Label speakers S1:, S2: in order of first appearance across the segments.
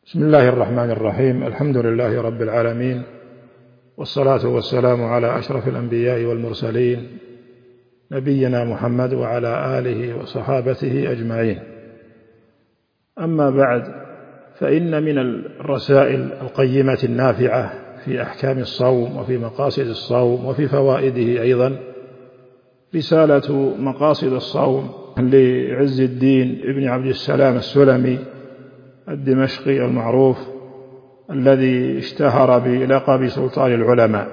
S1: بسم الله الرحمن الرحيم. الحمد لله رب العالمين، والصلاة والسلام على أشرف الأنبياء والمرسلين نبينا محمد وعلى آله وصحابته أجمعين. أما بعد، فإن من الرسائل القيمة النافعة في أحكام الصوم وفي مقاصد الصوم وفي فوائده أيضا رسالة مقاصد الصوم لعز الدين ابن عبد السلام السلمي الدمشقي المعروف الذي اشتهر بلقب سلطان العلماء.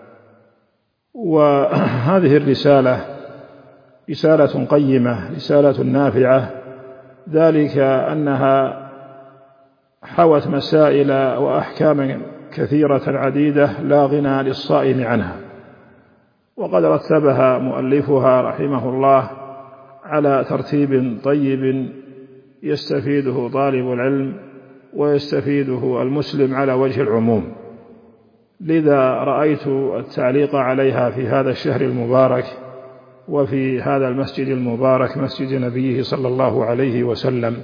S1: وهذه الرسالة رسالة قيمة، رسالة نافعة، ذلك أنها حوت مسائل وأحكام كثيرة عديدة لا غنى للصائم عنها، وقد رتبها مؤلفها رحمه الله على ترتيب طيب يستفيده طالب العلم ويستفيده المسلم على وجه العموم. لذا رأيت التعليق عليها في هذا الشهر المبارك وفي هذا المسجد المبارك، مسجد نبيه صلى الله عليه وسلم.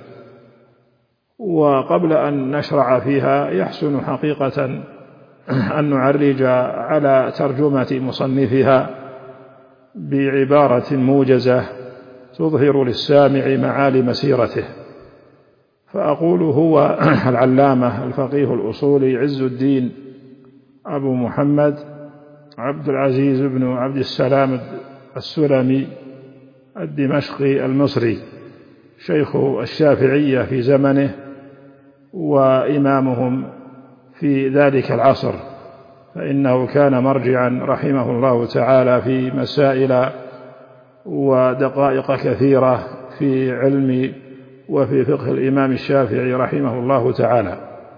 S1: وقبل أن نشرع فيها يحسن حقيقة أن نعرج على ترجمة مصنفها بعبارة موجزة تظهر للسامع معالم سيرته. فأقول هو العلامة الفقيه الأصولي عز الدين أبو محمد عبد العزيز بن عبد السلام السلمي الدمشقي المصري، شيخ الشافعية في زمنه وإمامهم في ذلك العصر، فإنه كان مرجعا رحمه الله تعالى في مسائل ودقائق كثيرة في علم وفي فقه الإمام الشافعي رحمه الله تعالى.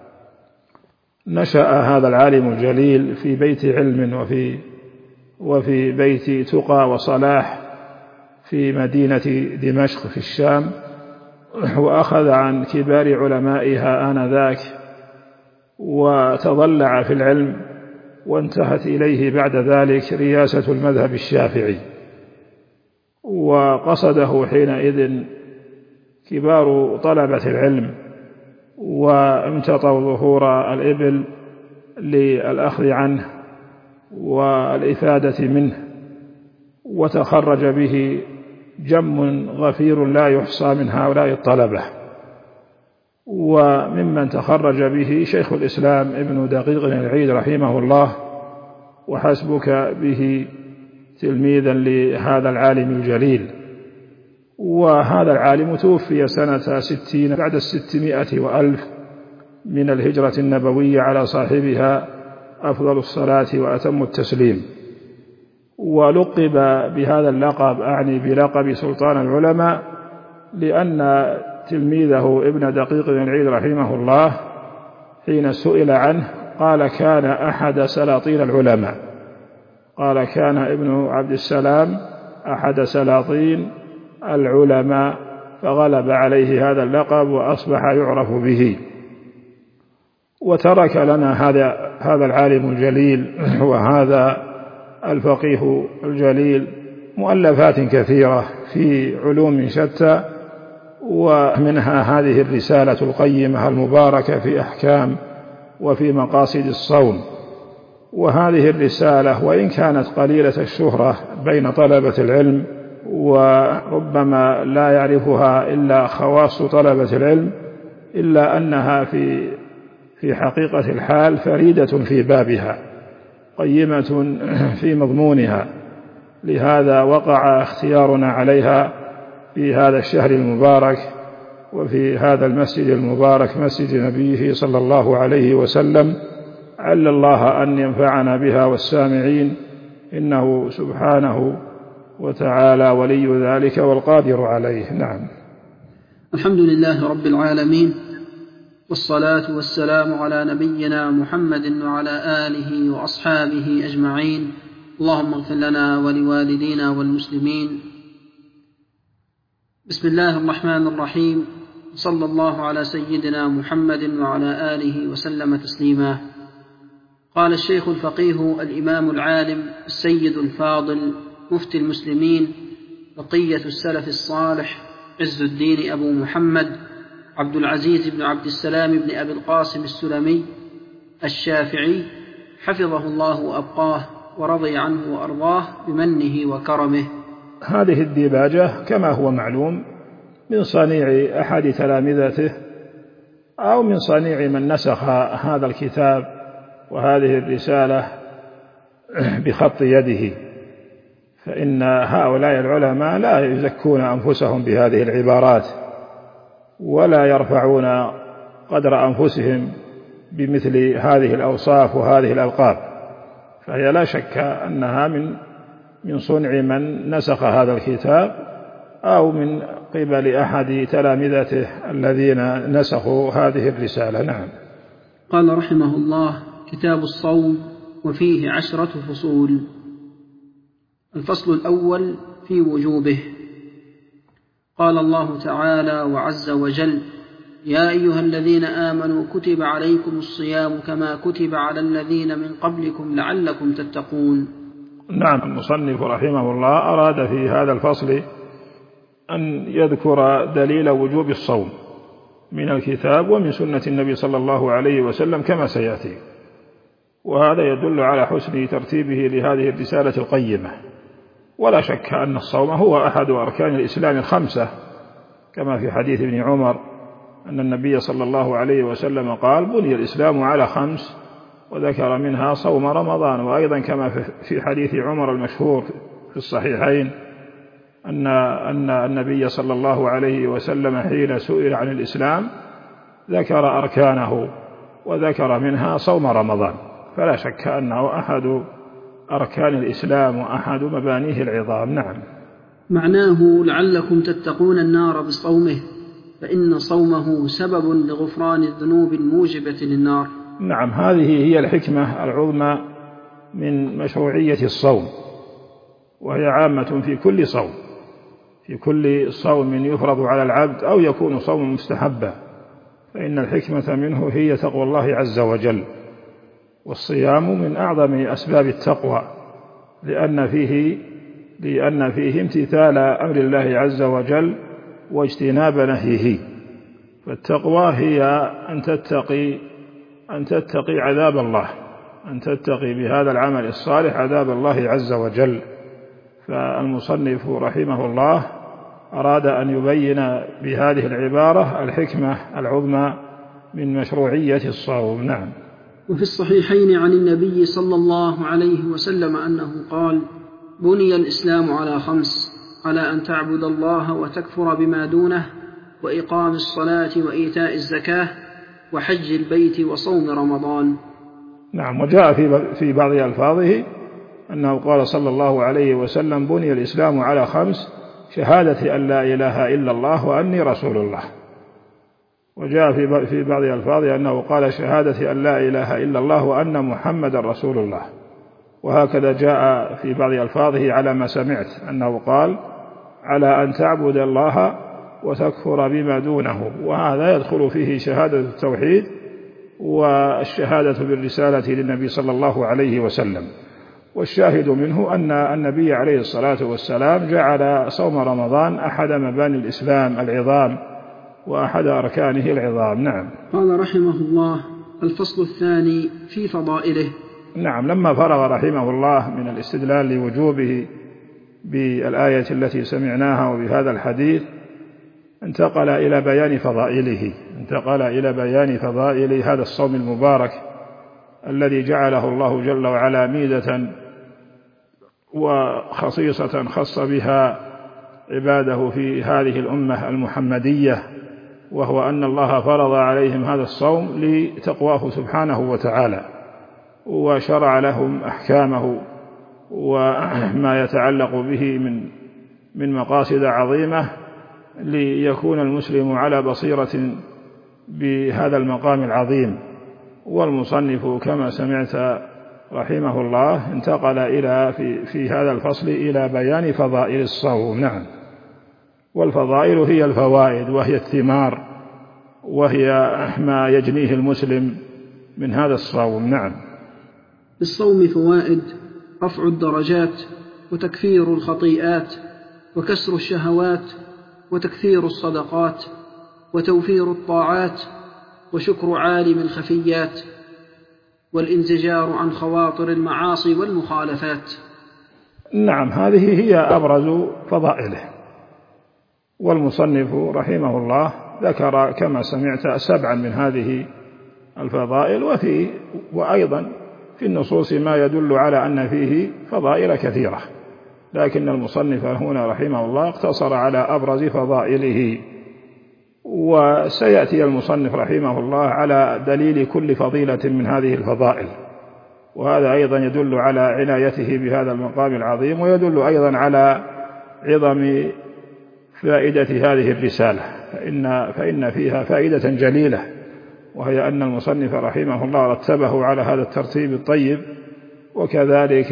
S1: نشأ هذا العالم الجليل في بيت علم وفي بيت تقى وصلاح في مدينة دمشق في الشام، وأخذ عن كبار علمائها آنذاك وتضلع في العلم، وانتهت إليه بعد ذلك رياسة المذهب الشافعي. وقصده حينئذ كبار طلبة العلم وامتطوا ظهور الإبل للأخذ عنه والإفادة منه، وتخرج به جم غفير لا يحصى من هؤلاء الطلبة. وممن تخرج به شيخ الإسلام ابن دقيق العيد رحمه الله، وحسبك به تلميذا لهذا العالم الجليل. وهذا العالم توفي سنة 60 بعد 600 وألف من الهجرة النبوية على صاحبها أفضل الصلاة وأتم التسليم. ولقب بهذا اللقب، أعني بلقب سلطان العلماء، لأن تلميذه ابن دقيق العيد رحمه الله حين سئل عنه قال كان أحد سلاطين العلماء، قال كان ابن عبد السلام أحد سلاطين العلماء، فغلب عليه هذا اللقب وأصبح يعرف به. وترك لنا هذا العالم الجليل وهذا الفقيه الجليل مؤلفات كثيرة في علوم شتى، ومنها هذه الرسالة القيمة المباركة في أحكام وفي مقاصد الصوم. وهذه الرسالة وإن كانت قليلة الشهرة بين طلبة العلم وربما لا يعرفها إلا خواص طلبة العلم، إلا أنها في حقيقة الحال فريدة في بابها، قيمة في مضمونها. لهذا وقع اختيارنا عليها في هذا الشهر المبارك وفي هذا المسجد المبارك، مسجد نبيه صلى الله عليه وسلم، عل الله أن ينفعنا بها والسامعين، إنه سبحانه وتعالى ولي ذلك والقادر عليه. نعم.
S2: الحمد لله رب العالمين، والصلاة والسلام على نبينا محمد وعلى آله وأصحابه أجمعين. اللهم اغفر لنا ولوالدينا والمسلمين. بسم الله الرحمن الرحيم، صلى الله على سيدنا محمد وعلى آله وسلم تسليما. قال الشيخ الفقيه الإمام العالم السيد الفاضل مفتي المسلمين بقية السلف الصالح عز الدين أبو محمد عبد العزيز بن عبد السلام بن أبي القاسم السلمي الشافعي حفظه الله وأبقاه ورضي عنه وأرضاه بمنه وكرمه.
S1: هذه الديباجة كما هو معلوم من صنيع أحد تلامذته أو من صنيع من نسخ هذا الكتاب وهذه الرسالة بخط يده، فإن هؤلاء العلماء لا يزكون أنفسهم بهذه العبارات ولا يرفعون قدر أنفسهم بمثل هذه الأوصاف وهذه الألقاب، فهي لا شك أنها من صنع من نسخ هذا الكتاب أو من قبل أحد تلامذته الذين نسخوا هذه الرسالة. نعم.
S2: قال رحمه الله: كتاب الصوم وفيه 10 فصول. الفصل الأول في وجوبه. قال الله تعالى وعز وجل: يا أيها الذين آمنوا كتب عليكم الصيام كما كتب على الذين من قبلكم لعلكم تتقون.
S1: نعم. المصنف رحمه الله أراد في هذا الفصل أن يذكر دليل وجوب الصوم من الكتاب ومن سنة النبي صلى الله عليه وسلم كما سيأتي، وهذا يدل على حسن ترتيبه لهذه الرسالة القيمة. ولا شك أن الصوم هو أحد أركان الإسلام 5 كما في حديث ابن عمر أن النبي صلى الله عليه وسلم قال: بني الإسلام على 5، وذكر منها صوم رمضان. وأيضا كما في حديث عمر المشهور في الصحيحين أن النبي صلى الله عليه وسلم حين سئل عن الإسلام ذكر أركانه وذكر منها صوم رمضان، فلا شك أنه أحد أركان الإسلام وأحد مبانيه العظام. نعم.
S2: معناه لعلكم تتقون النار بصومه، فإن صومه سبب لغفران الذنوب الموجبة للنار.
S1: نعم، هذه هي الحكمة العظمى من مشروعية الصوم، وهي عامة في كل صوم، في كل صوم يفرض على العبد أو يكون صوم مستحبا، فإن الحكمة منه هي تقوى الله عز وجل. والصيام من أعظم أسباب التقوى لأن فيه امتثال أمر الله عز وجل واجتناب نهيه. فالتقوى هي أن تتقي عذاب الله، أن تتقي بهذا العمل الصالح عذاب الله عز وجل. فالمصنف رحمه الله أراد أن يبين بهذه العبارة الحكمة العظمى من مشروعية الصوم. نعم.
S2: وفي الصحيحين عن النبي صلى الله عليه وسلم أنه قال: بني الإسلام على 5: على أن تعبد الله وتكفر بما دونه، وإقام الصلاة وإيتاء الزكاة، وحج البيت وصوم رمضان.
S1: نعم. وجاء في بعض ألفاظه أنه قال صلى الله عليه وسلم: بني الإسلام على 5: شهادة أن لا إله إلا الله وأني رسول الله. وجاء في بعض ألفاظه أنه قال: شهادة أن لا إله إلا الله وأن محمد رسول الله. وهكذا جاء في بعض ألفاظه على ما سمعت أنه قال: على أن تعبد الله وتكفر بما دونه. وهذا يدخل فيه شهادة التوحيد والشهادة بالرسالة للنبي صلى الله عليه وسلم. والشاهد منه أن النبي عليه الصلاة والسلام جعل صوم رمضان أحد مباني الإسلام العظام وأحد أركانه العظام. نعم.
S2: قال رحمه الله: الفصل الثاني في فضائله.
S1: نعم. لما فرغ رحمه الله من الاستدلال لوجوبه بالآية التي سمعناها وبهذا الحديث انتقل إلى بيان فضائل هذا الصوم المبارك الذي جعله الله جل وعلا ميزة وخصيصة خص بها عباده في هذه الأمة المحمدية، وهو أن الله فرض عليهم هذا الصوم لتقواه سبحانه وتعالى، وشرع لهم أحكامه وما يتعلق به من مقاصد عظيمة ليكون المسلم على بصيرة بهذا المقام العظيم. والمصنف كما سمعت رحمه الله انتقل في هذا الفصل إلى بيان فضائل الصوم. نعم. والفضائل هي الفوائد، وهي الثمار، وهي ما يجنيه المسلم من هذا الصوم. نعم.
S2: بالصوم فوائد: رفع الدرجات، وتكفير الخطيئات، وكسر الشهوات، وتكثير الصدقات، وتوفير الطاعات وشكر عالم الخفيات والانزجار عن خواطر المعاصي والمخالفات.
S1: نعم، هذه هي أبرز فضائله. والمصنف رحمه الله ذكر كما سمعت 7 من هذه الفضائل، وأيضا في النصوص ما يدل على أن فيه فضائل كثيرة، لكن المصنف هنا رحمه الله اقتصر على أبرز فضائله. وسيأتي المصنف رحمه الله على دليل كل فضيلة من هذه الفضائل، وهذا أيضا يدل على عنايته بهذا المقام العظيم، ويدل أيضا على عظم فائدة هذه الرسالة، فإن فيها فائدة جليلة، وهي أن المصنف رحمه الله رتبه على هذا الترتيب الطيب، وكذلك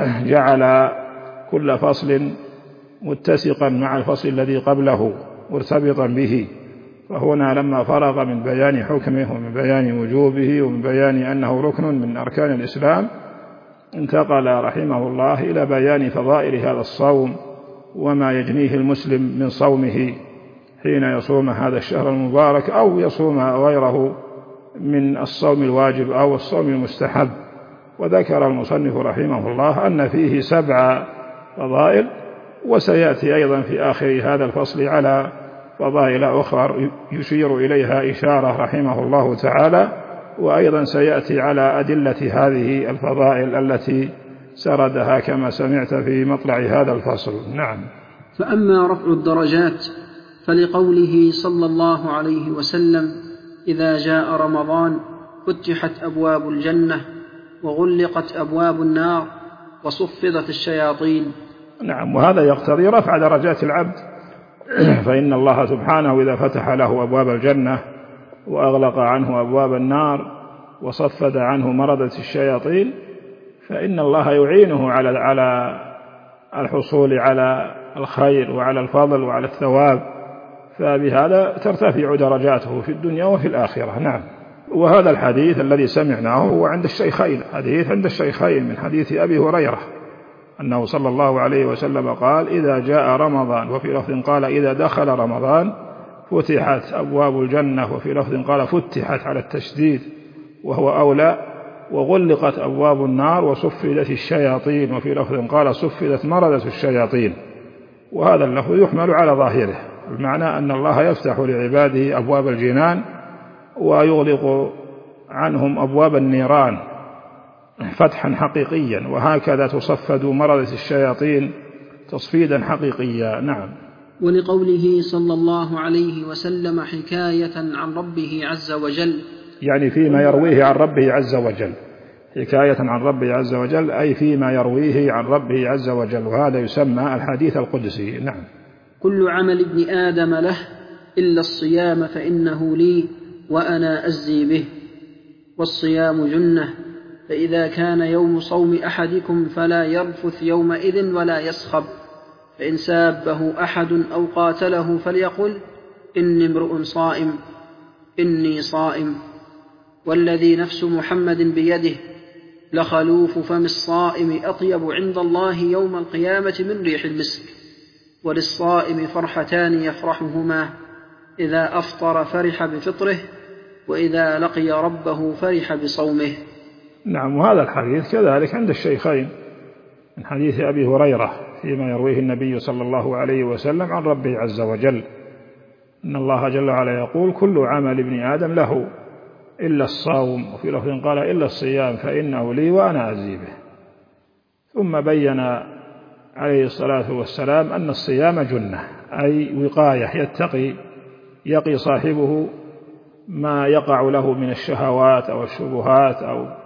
S1: جعل كل فصل متسقا مع الفصل الذي قبله مرتبطا به. فهنا لما فرغ من بيان حكمه ومن بيان وجوبه ومن بيان أنه ركن من أركان الإسلام، انتقل رحمه الله إلى بيان فضائل هذا الصوم وما يجنيه المسلم من صومه حين يصوم هذا الشهر المبارك، أو يصوم غيره من الصوم الواجب أو الصوم المستحب. وذكر المصنف رحمه الله أن فيه 7 فضائل، وسيأتي أيضا في آخر هذا الفصل على فضائل أخرى يشير إليها إشارة رحمه الله تعالى، وأيضا سيأتي على أدلة هذه الفضائل التي سردها كما سمعت في مطلع هذا الفصل. نعم.
S2: فأما رفع الدرجات فلقوله صلى الله عليه وسلم: إذا جاء رمضان فتحت أبواب الجنة وغلقت أبواب النار وصفدت الشياطين.
S1: نعم، وهذا يقتضي رفع درجات العبد، فإن الله سبحانه إذا فتح له أبواب الجنة وأغلق عنه أبواب النار وصفد عنه مردة الشياطين، فإن الله يعينه على الحصول على الخير وعلى الفضل وعلى الثواب، فبهذا ترتفع درجاته في الدنيا وفي الآخرة. نعم. وهذا الحديث الذي سمعناه هو عند الشيخين، حديث عند الشيخين من حديث أبي هريرة أنه صلى الله عليه وسلم قال: إذا جاء رمضان، وفي لفظ قال: إذا دخل رمضان فتحت أبواب الجنة، وفي لفظ قال: فتحت على التشديد وهو أولى، وغلقت أبواب النار وصفدت الشياطين، وفي لفظ قال: صفدت مردة الشياطين. وهذا اللفظ يحمل على ظاهره، بمعنى أن الله يفتح لعباده أبواب الجنان ويغلق عنهم أبواب النيران فتحا حقيقيا، وهكذا تصفد مردة الشياطين تصفيدا حقيقيا. نعم.
S2: ولقوله صلى الله عليه وسلم حكاية عن ربه عز وجل،
S1: يعني فيما يرويه عن ربه عز وجل، حكاية عن ربه عز وجل أي فيما يرويه عن ربه عز وجل، وهذا يسمى الحديث القدسي. نعم.
S2: كل عمل ابن آدم له إلا الصيام فإنه لي وأنا أجزي به، والصيام جنة، فإذا كان يوم صوم أحدكم فلا يرفث يومئذ ولا يصخب، فإن سابه أحد أو قاتله فليقل: إني امرؤ صائم، إني صائم. والذي نفس محمد بيده لخلوف فم الصائم أطيب عند الله يوم القيامة من ريح المسك. وللصائم فرحتان يفرحهما: إذا أفطر فرح بفطره، وإذا لقي ربه فرح بصومه.
S1: نعم. وهذا الحديث كذلك عند الشيخين من حديث أبي هريرة فيما يرويه النبي صلى الله عليه وسلم عن ربه عز وجل أن الله جل وعلا يقول: كل عمل ابن آدم له إلا الصوم، وفي لفظ قال: إلا الصيام فإنه لي وأنا أجزي به. ثم بين عليه الصلاة والسلام أن الصيام جنة، أي وقاية، يقي صاحبه ما يقع له من الشهوات أو الشبهات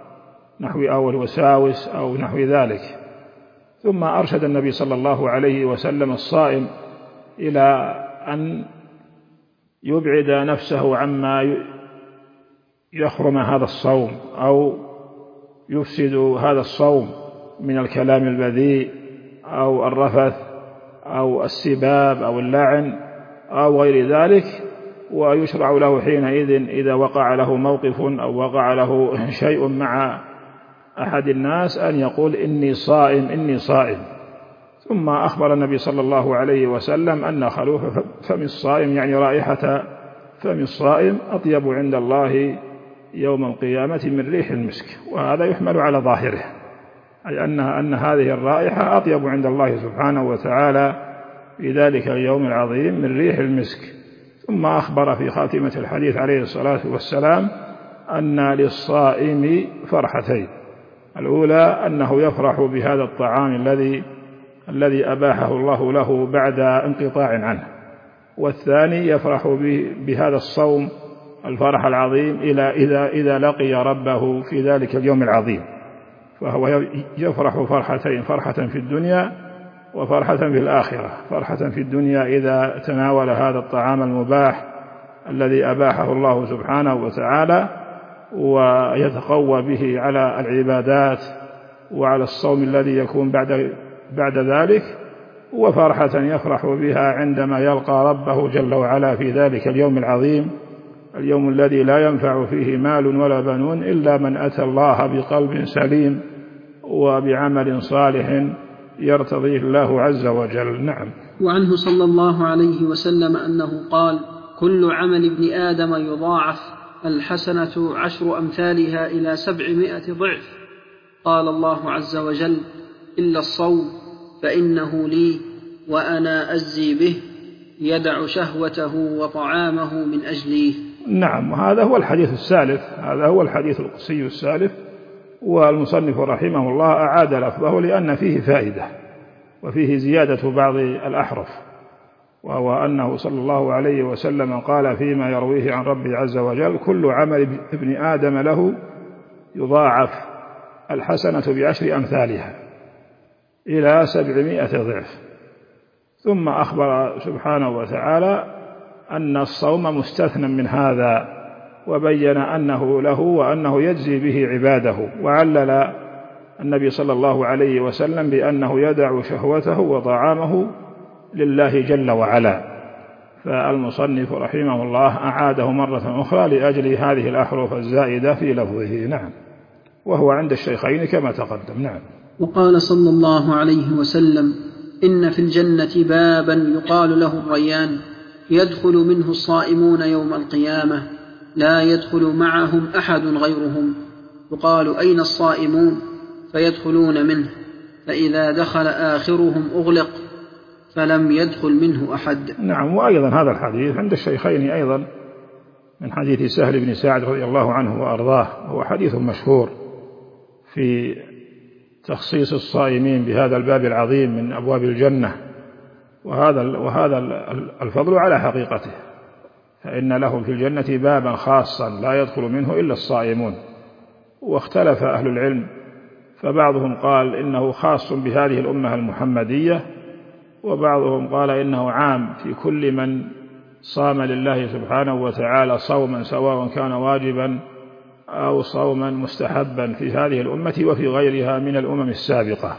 S1: أو الوساوس أو نحو ذلك. ثم أرشد النبي صلى الله عليه وسلم الصائم إلى أن يبعد نفسه عما يخرم هذا الصوم أو يفسد هذا الصوم من الكلام البذيء أو الرفث أو السباب أو اللعن أو غير ذلك. ويشرع له حينئذ إذا وقع له موقف أو وقع له شيء مع أحد الناس أن يقول: إني صائم، إني صائم. ثم أخبر النبي صلى الله عليه وسلم أن خلوف فم الصائم يعني رائحة فم الصائم أطيب عند الله يوم القيامة من ريح المسك. وهذا يحمل على ظاهره، أي أن هذه الرائحة أطيب عند الله سبحانه وتعالى في ذلك اليوم العظيم من ريح المسك. ثم أخبر في خاتمة الحديث عليه الصلاة والسلام أن للصائم فرحتين: الأولى أنه يفرح بهذا الطعام الذي أباحه الله له بعد انقطاع عنه، والثاني يفرح بهذا الصوم الفرح العظيم إذا لقي ربه في ذلك اليوم العظيم، فهو يفرح فرحتين: فرحة في الدنيا وفرحة في الآخرة. فرحة في الدنيا إذا تناول هذا الطعام المباح الذي أباحه الله سبحانه وتعالى ويتقوى به على العبادات وعلى الصوم الذي يكون بعد ذلك، وفرحة يفرح بها عندما يلقى ربه جل وعلا في ذلك اليوم العظيم، اليوم الذي لا ينفع فيه مال ولا بنون إلا من أتى الله بقلب سليم وبعمل صالح يرتضيه الله عز وجل. نعم.
S2: وعنه صلى الله عليه وسلم أنه قال: كل عمل ابن آدم يضاعف، الحسنة 10 أمثالها إلى 700 ضعف. قال الله عز وجل: إلا الصوم فإنه لي وأنا أجزي به، يدع شهوته وطعامه من أجلي.
S1: نعم، هذا هو الحديث السالف، هذا هو الحديث القدسي السالف، والمصنف رحمه الله أعاد لفظه لأن فيه فائدة وفيه زيادة بعض الأحرف، وهو أنه صلى الله عليه وسلم قال فيما يرويه عن ربه عز وجل: كل عمل ابن آدم له يضاعف، الحسنة ب10 أمثالها إلى 700 ضعف. ثم أخبر سبحانه وتعالى أن الصوم مستثنى من هذا، وبين أنه له وأنه يجزي به عباده، وعلل النبي صلى الله عليه وسلم بأنه يدع شهوته وطعامه لله جل وعلا. فالمصنف رحمه الله أعاده مرة أخرى لأجل هذه الأحرف الزائدة في لفظه. نعم، وهو عند الشيخين كما تقدم. نعم.
S2: وقال صلى الله عليه وسلم: إن في الجنة بابا يقال له الريان، يدخل منه الصائمون يوم القيامة، لا يدخل معهم أحد غيرهم. يقال: أين الصائمون؟ فيدخلون منه، فإذا دخل آخرهم أغلق، فلم يدخل منه أحد.
S1: نعم. وأيضا هذا الحديث عند الشيخين أيضا من حديث سهل بن سعد رضي الله عنه وأرضاه، هو حديث مشهور في تخصيص الصائمين بهذا الباب العظيم من أبواب الجنة، وهذا الفضل على حقيقته، فإن لهم في الجنة بابا خاصا لا يدخل منه إلا الصائمون. واختلف أهل العلم، فبعضهم قال إنه خاص بهذه الأمة المحمدية، وبعضهم قال إنه عام في كل من صام لله سبحانه وتعالى صوما، سواء كان واجبا أو صوما مستحبا في هذه الأمة وفي غيرها من الأمم السابقة.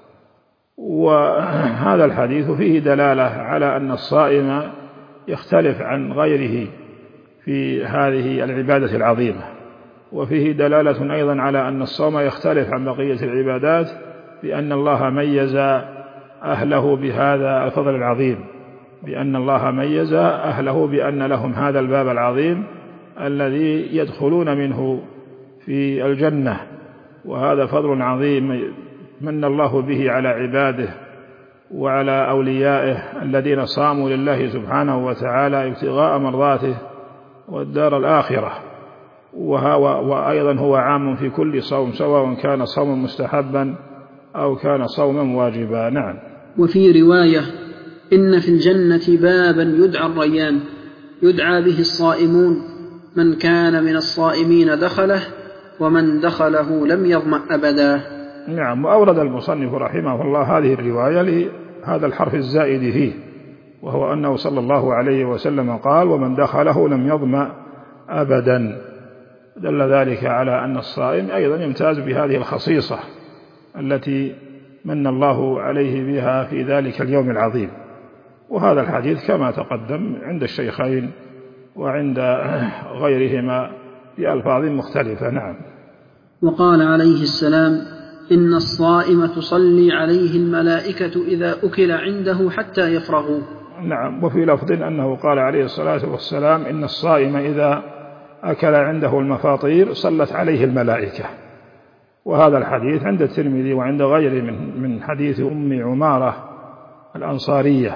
S1: وهذا الحديث فيه دلالة على أن الصائم يختلف عن غيره في هذه العبادة العظيمة، وفيه دلالة أيضا على أن الصوم يختلف عن بقية العبادات، بأن الله ميز أهله بهذا الفضل العظيم، بأن الله ميز أهله بأن لهم هذا الباب العظيم الذي يدخلون منه في الجنة. وهذا فضل عظيم من الله به على عباده وعلى أوليائه الذين صاموا لله سبحانه وتعالى ابتغاء مرضاته والدار الآخرة. وأيضا هو عام في كل صوم، سواء كان صوما مستحبا أو كان صوما واجبا. نعم.
S2: وفي رواية: إن في الجنة بابا يدعى الريان، يدعى به الصائمون، من كان من الصائمين دخله، ومن دخله لم يظمأ أبدا.
S1: نعم. وأورد المصنف رحمه الله هذه الرواية لهذا الحرف الزائد فيه، وهو أنه صلى الله عليه وسلم قال: ومن دخله لم يظمأ أبدا. دل ذلك على أن الصائم أيضا يمتاز بهذه الخصيصة التي من الله عليه بها في ذلك اليوم العظيم. وهذا الحديث كما تقدم عند الشيخين وعند غيرهما بألفاظ مختلفة. نعم.
S2: وقال عليه السلام: إن الصائم تصلي عليه الملائكة إذا أكل عنده حتى يفرغوا.
S1: نعم. وفي لفظ أنه قال عليه الصلاة والسلام إن الصائم إذا أكل عنده المفاطير صلت عليه الملائكة. وهذا الحديث عند الترمذي وعند غيره من حديث أم عمارة الأنصارية،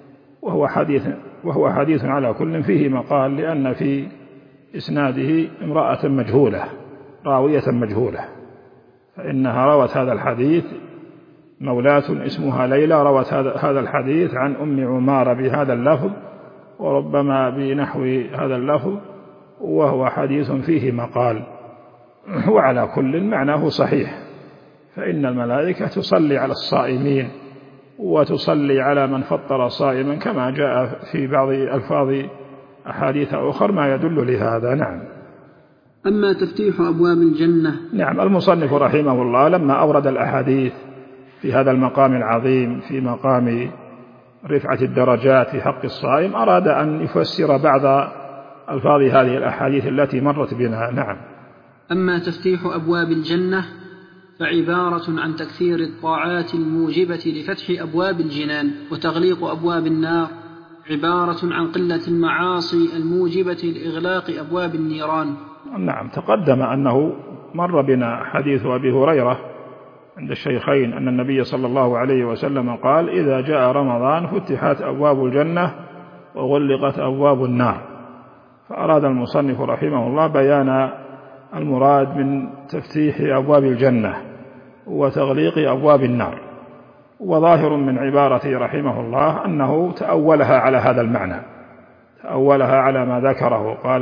S1: وهو حديث على كل فيه مقال، لأن في إسناده امرأة مجهولة، راوية مجهولة، فإنها روت هذا الحديث مولاة اسمها ليلى، روت هذا الحديث عن أم عمارة بهذا اللفظ وربما بنحو هذا اللفظ، وهو حديث فيه مقال. وعلى كل معناه صحيح، فإن الملائكة تصلي على الصائمين وتصلي على من فطر صائما، كما جاء في بعض ألفاظ أحاديث أخرى ما يدل لهذا. نعم.
S2: أما تفتيح أبواب الجنة،
S1: نعم. المصنف رحمه الله لما أورد الأحاديث في هذا المقام العظيم، في مقام رفعة الدرجات في حق الصائم، أراد أن يفسر بعض ألفاظ هذه الأحاديث التي مرت بنا. نعم.
S2: أما تفتيح أبواب الجنة فعبارة عن تكثير الطاعات الموجبة لفتح أبواب الجنان، وتغليق أبواب النار عبارة عن قلة المعاصي الموجبة لإغلاق أبواب النيران.
S1: نعم. تقدم أنه مر بنا حديث أبي هريرة عند الشيخين أن النبي صلى الله عليه وسلم قال إذا جاء رمضان فتحت أبواب الجنة وغلقت أبواب النار. فأراد المصنف رحمه الله بيان المراد من تفتيح أبواب الجنة وتغليق أبواب النار. وظاهر من عبارته رحمه الله أنه تأولها على هذا المعنى، تأولها على ما ذكره، قال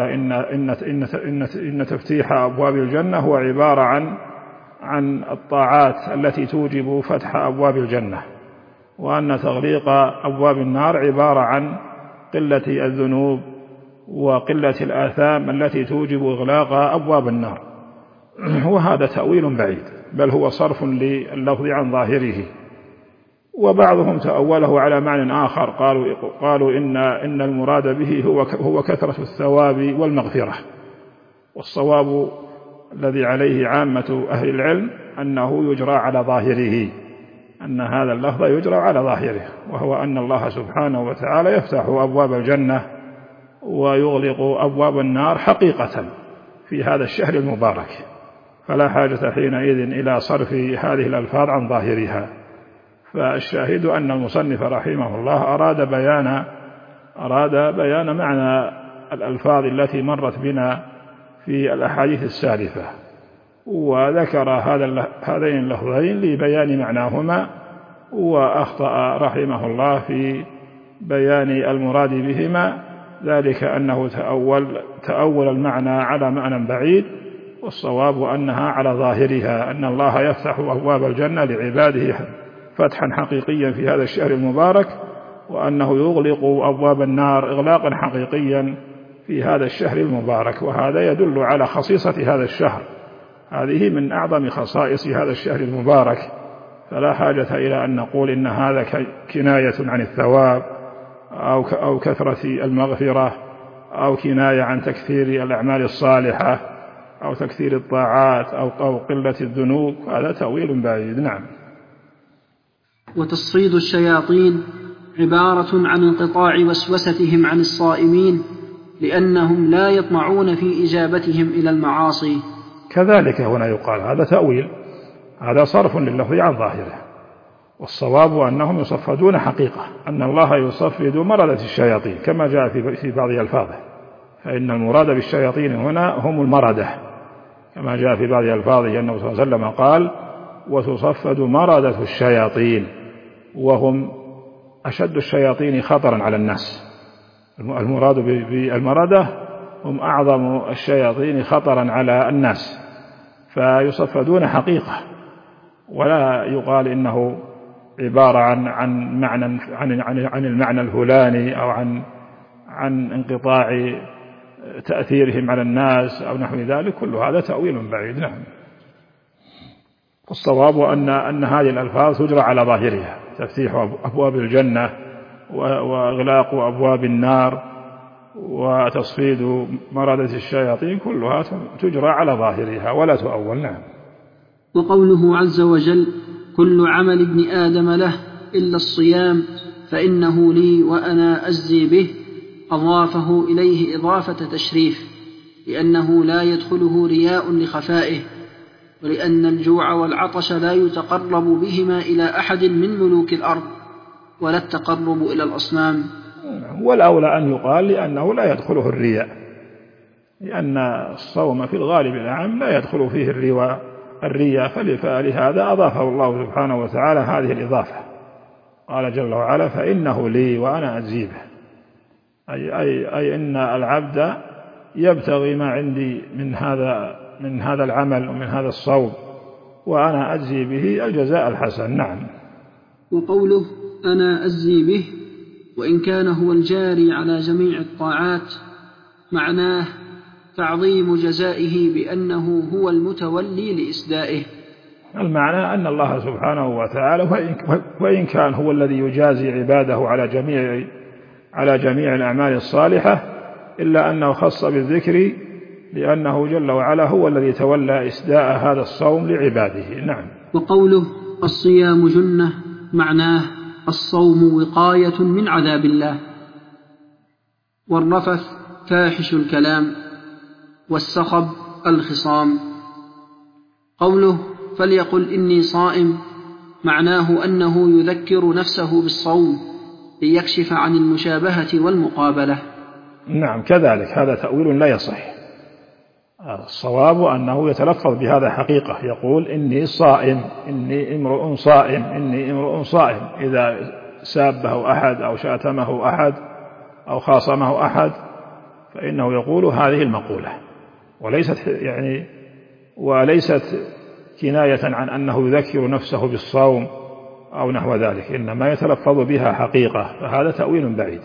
S1: إن تفتيح أبواب الجنة هو عبارة عن الطاعات التي توجب فتح أبواب الجنة، وأن تغليق أبواب النار عبارة عن قلة الذنوب وقلة الآثام التي توجب إغلاق أبواب النار. وهذا تأويل بعيد، بل هو صرف لللفظ عن ظاهره. وبعضهم تأوله على معنى آخر، قالوا إن المراد به هو كثرة الثواب والمغفرة. والصواب الذي عليه عامة أهل العلم أنه يجرى على ظاهره، أن هذا اللفظ يجرى على ظاهره، وهو أن الله سبحانه وتعالى يفتح أبواب الجنة ويغلق أبواب النار حقيقة في هذا الشهر المبارك، فلا حاجة حينئذ إلى صرف هذه الألفاظ عن ظاهرها. فالشاهد أن المصنف رحمه الله أراد بيان معنى الألفاظ التي مرت بنا في الأحاديث السالفة، وذكر هذين اللفظين لبيان معناهما، وأخطأ رحمه الله في بيان المراد بهما، ذلك أنه تأول المعنى على معنى بعيد، والصواب أنها على ظاهرها، أن الله يفتح أبواب الجنة لعباده فتحا حقيقيا في هذا الشهر المبارك، وأنه يغلق أبواب النار إغلاقا حقيقيا في هذا الشهر المبارك. وهذا يدل على خصيصة هذا الشهر، هذه من أعظم خصائص هذا الشهر المبارك، فلا حاجة إلى أن نقول إن هذا كناية عن الثواب أو كثرة المغفرة أو كناية عن تكثير الأعمال الصالحة أو تكثير الطاعات أو قلة الذنوب، هذا تأويل بعيد. نعم.
S2: وتصفيد الشياطين عبارة عن انقطاع وسوستهم عن الصائمين، لأنهم لا يطمعون في إجابتهم إلى المعاصي.
S1: كذلك هنا يقال هذا تأويل، هذا صرف لللفظ عن ظاهره، والصواب أنهم يصفدون حقيقة، أن الله يصفد مردة الشياطين كما جاء في بعض ألفاظه، فإن المراد بالشياطين هنا هم المردة، كما جاء في بعض ألفاظه أنه صلى الله عليه وسلم قال وتصفد مردة الشياطين، وهم أشد الشياطين خطرا على الناس. المراد بالمردة هم أعظم الشياطين خطرا على الناس، فيصفدون حقيقة، ولا يقال إنه عبارة عن معنى عن المعنى الفلاني أو عن انقطاع تأثيرهم على الناس أو نحو ذلك، كل هذا تأويل بعيد. نعم. الصواب أن هذه الألفاظ تجرى على ظاهرها، تفتيح أبواب الجنة وإغلاق أبواب النار وتصفيد مردة الشياطين، كلها تجرى على ظاهرها ولا تؤول. نعم.
S2: وقوله عز وجل كل عمل ابن آدم له إلا الصيام فإنه لي وأنا أجزي به أضافه إليه إضافة تشريف، لأنه لا يدخله رياء لخفائه، ولأن الجوع والعطش لا يتقرب بهما إلى أحد من ملوك الأرض ولا التقرب إلى الأصنام.
S1: والأولى أن يقال لأنه لا يدخله الرياء، لأن الصوم في الغالب العام لا يدخل فيه الرياء، فلهذا أضافه الله سبحانه وتعالى هذه الإضافة. قال جل وعلا فإنه لي وأنا أجزي به، أي إن العبد يبتغي ما عندي من هذا العمل ومن هذا الصوم، وأنا أجزي به الجزاء الحسن. نعم.
S2: وقوله أنا أجزي به وإن كان هو الجاري على جميع الطاعات معناه تعظيم جزائه بأنه هو المتولي لإسدائه.
S1: المعنى أن الله سبحانه وتعالى وإن كان هو الذي يجازي عباده على جميع الأعمال الصالحة، إلا أنه خص بالذكر لأنه جل وعلا هو الذي تولى إسداء هذا الصوم لعباده. نعم.
S2: وقوله الصيام جنة معناه الصوم وقاية من عذاب الله. والرفث فاحش الكلام، والسخب الخصام. قوله فليقل إني صائم معناه أنه يذكر نفسه بالصوم ليكشف عن المشابهة والمقابلة.
S1: نعم كذلك، هذا تأويل لا يصح. الصواب أنه يتلفظ بهذا حقيقة، يقول إني صائم، إني امرؤ صائم، إني امرؤ صائم. إذا سابه أحد أو شاتمه أحد أو خاصمه أحد فإنه يقول هذه المقولة، وليست كناية عن أنه يذكر نفسه بالصوم أو نحو ذلك، إنما يتلفظ بها حقيقة، فهذا تأويل بعيد.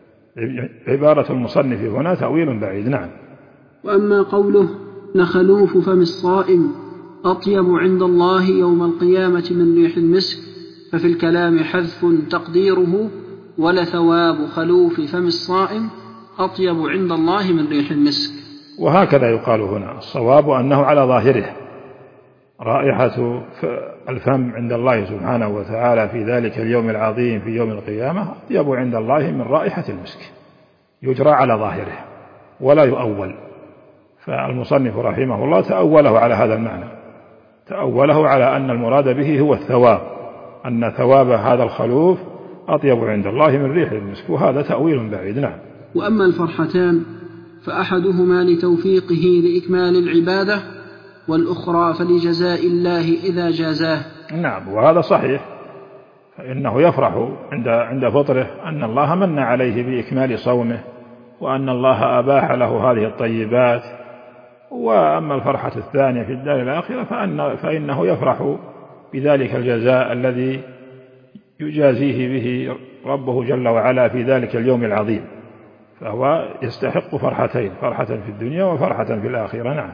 S1: عبارة المصنف هنا تأويل بعيد. نعم.
S2: وأما قوله لخلوف فم الصائم أطيب عند الله يوم القيامة من ريح المسك، ففي الكلام حذف تقديره ولثواب خلوف فم الصائم أطيب عند الله من ريح المسك.
S1: وهكذا يقال هنا، الصواب أنه على ظاهره رائحة الفم عند الله سبحانه وتعالى في ذلك اليوم العظيم في يوم القيامة أطيب عند الله من رائحة المسك، يجرى على ظاهره ولا يؤول. فالمصنف رحمه الله تأوله على هذا المعنى، تأوله على أن المراد به هو الثواب، أن ثواب هذا الخلوف أطيب عند الله من ريح المسك، وهذا تأويل بعيد. نعم.
S2: وأما الفرحتان فأحدهما لتوفيقه لإكمال العبادة، والأخرى فلجزاء الله إذا جازاه.
S1: نعم، وهذا صحيح، فإنه يفرح عند فطره أن الله من عليه بإكمال صومه، وأن الله أباح له هذه الطيبات. وأما الفرحة الثانية في الدار الآخرة فإنه يفرح بذلك الجزاء الذي يجازيه به ربه جل وعلا في ذلك اليوم العظيم، فهو يستحق فرحتين، فرحة في الدنيا وفرحة في الآخرة. نعم.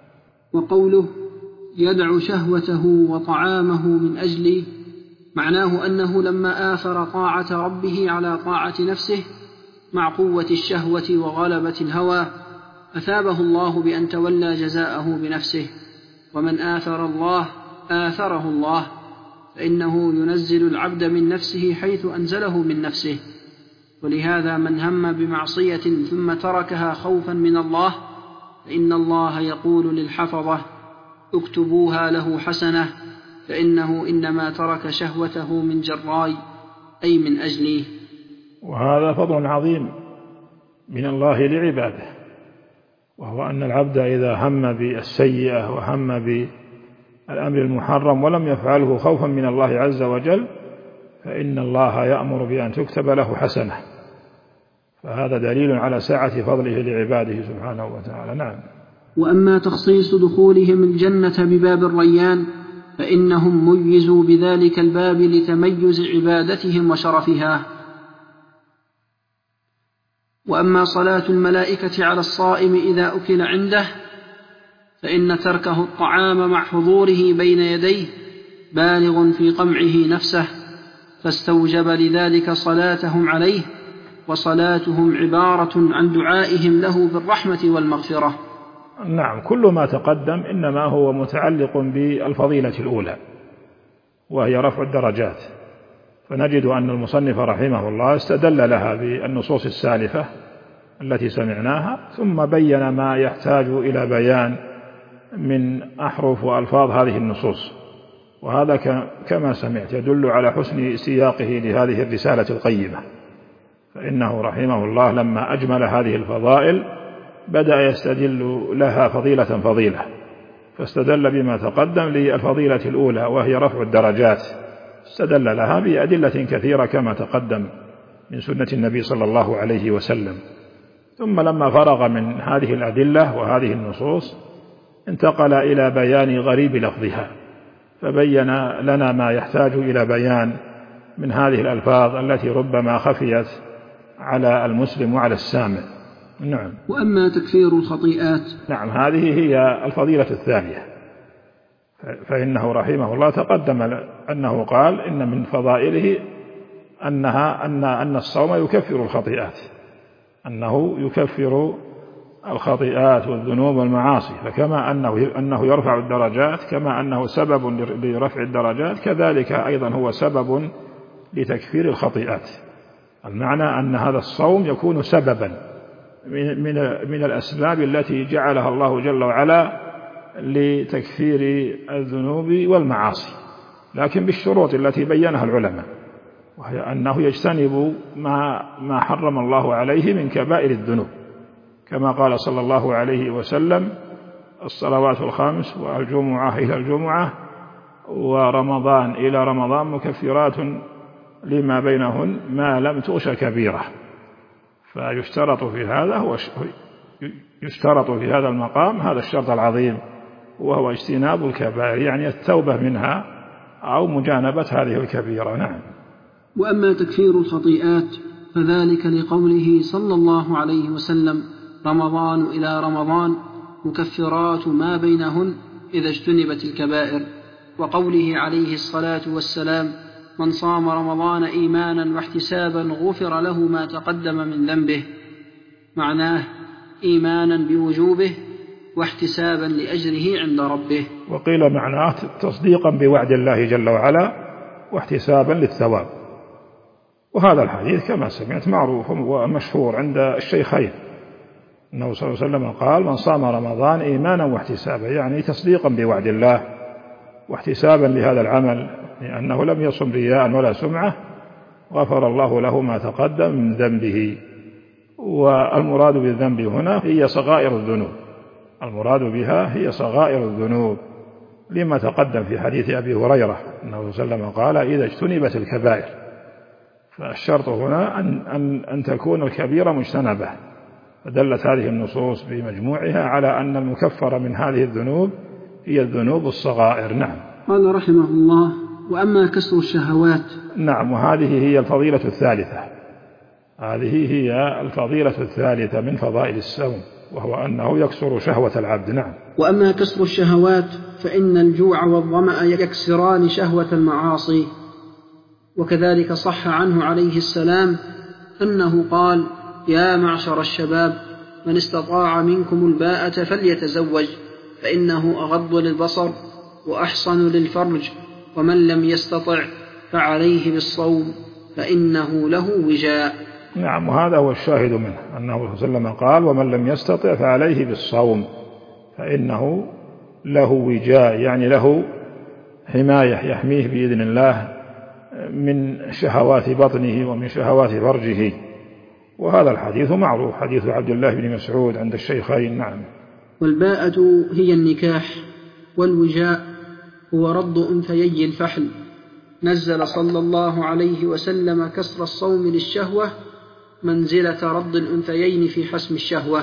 S2: وقوله يدع شهوته وطعامه من أجلي معناه أنه لما آثر طاعة ربه على طاعة نفسه مع قوة الشهوة وغلبة الهوى أثابه الله بأن تولى جزاءه بنفسه. ومن آثر الله آثره الله، فإنه ينزل العبد من نفسه حيث أنزله من نفسه. ولهذا من هم بمعصية ثم تركها خوفا من الله فإن الله يقول للحفظة اكتبوها له حسنة، فإنه إنما ترك شهوته من جراي أي من أجلي.
S1: وهذا فضل عظيم من الله لعباده، وهو أن العبد إذا هم بالسيئة وهم بالأمر المحرم ولم يفعله خوفا من الله عز وجل فإن الله يأمر بأن تكتب له حسنة، فهذا دليل على سعة فضله لعباده سبحانه وتعالى. نعم.
S2: وأما تخصيص دخولهم الجنة بباب الريان فإنهم ميزوا بذلك الباب لتميز عبادتهم وشرفها. وأما صلاة الملائكة على الصائم إذا أكل عنده فإن تركه الطعام مع حضوره بين يديه بالغ في قمعه نفسه، فاستوجب لذلك صلاتهم عليه، وصلاتهم عبارة عن دعائهم له بالرحمة والمغفرة.
S1: نعم، كل ما تقدم إنما هو متعلق بالفضيلة الأولى وهي رفع الدرجات، فنجد أن المصنف رحمه الله استدل لها بالنصوص السالفة التي سمعناها، ثم بين ما يحتاج إلى بيان من أحرف وألفاظ هذه النصوص، وهذا كما سمعت يدل على حسن سياقه لهذه الرسالة القيمة. فإنه رحمه الله لما أجمل هذه الفضائل بدأ يستدل لها فضيلة فضيلة، فاستدل بما تقدم للفضيلة الأولى وهي رفع الدرجات، استدل لها بأدلة كثيرة كما تقدم من سنة النبي صلى الله عليه وسلم. ثم لما فرغ من هذه الأدلة وهذه النصوص انتقل إلى بيان غريب لفظها، فبين لنا ما يحتاج إلى بيان من هذه الألفاظ التي ربما خفيت على المسلم وعلى السامع. نعم.
S2: وأما تكفير الخطيئات،
S1: نعم، هذه هي الفضيلة الثانية. فإنه رحمه الله تقدم أنه قال إن من فضائله أن الصوم يكفر الخطيئات، أنه يكفر الخطيئات والذنوب والمعاصي، فكما أنه يرفع الدرجات، كما أنه سبب لرفع الدرجات، كذلك أيضا هو سبب لتكفير الخطيئات. المعنى أن هذا الصوم يكون سببا من الأسباب التي جعلها الله جل وعلا لتكفير الذنوب والمعاصي، لكن بالشروط التي بينها العلماء، وهي أنه يجتنب ما حرم الله عليه من كبائر الذنوب، كما قال صلى الله عليه وسلم: الصلوات الخمس والجمعة إلى الجمعة ورمضان إلى رمضان مكفرات لما بينهن ما لم تغش كبيرة. فيشترط في هذا المقام هذا الشرط العظيم، وهو اجتناب الكبائر، يعني التوبة منها أو مجانبة هذه الكبيرة. نعم.
S2: وأما تكفير الخطيئات فذلك لقوله صلى الله عليه وسلم: رمضان إلى رمضان مكفرات ما بينهن إذا اجتنبت الكبائر، وقوله عليه الصلاة والسلام: من صام رمضان إيمانا واحتسابا غفر له ما تقدم من ذنبه. معناه إيمانا بوجوبه واحتسابا لأجره عند ربه.
S1: وقيل معناه تصديقا بوعد الله جل وعلا واحتسابا للثواب. وهذا الحديث كما سمعت معروف ومشهور عند الشيخين، أنه صلى الله عليه وسلم قال: من صام رمضان إيمانا واحتسابا، يعني تصديقا بوعد الله واحتسابا لهذا العمل، لأنه لم يصم رياء ولا سمعة، غفر الله له ما تقدم من ذنبه. والمراد بالذنب هنا هي صغائر الذنوب، المراد بها هي صغائر الذنوب، لما تقدم في حديث أبي هريرة أنه صلى الله عليه وسلم قال: إذا اجتنبت الكبائر. فالشرط هنا أن تكون الكبيرة مجتنبة، فدلت هذه النصوص بمجموعها على أن المكفر من هذه الذنوب هي الذنوب الصغائر. نعم.
S2: قال رحمه الله: وأما كسر الشهوات.
S1: نعم، وهذه هي الفضيلة الثالثة، هذه هي الفضيلة الثالثة من فضائل الصوم، وهو أنه يكسر شهوة العبد. نعم.
S2: وأما كسر الشهوات فإن الجوع والظمأ يكسران شهوة المعاصي. وكذلك صح عنه عليه السلام أنه قال: يا معشر الشباب من استطاع منكم الباءة فليتزوج، فإنه أغض للبصر وأحصن للفرج، ومن لم يستطع فعليه بالصوم فإنه له وجاء.
S1: نعم، وهذا هو الشاهد منه، أنه صلى الله عليه وسلم قال: ومن لم يستطع فعليه بالصوم فإنه له وجاء، يعني له حماية يحميه بإذن الله من شهوات بطنه ومن شهوات فرجه. وهذا الحديث معروف، حديث عبد الله بن مسعود عند الشيخين. نعم.
S2: والباءة هي النكاح، والوجاء هو رد أنثيي الفحل. نزل صلى الله عليه وسلم كسر الصوم للشهوة منزلة رد الأنثيين في حسم الشهوة.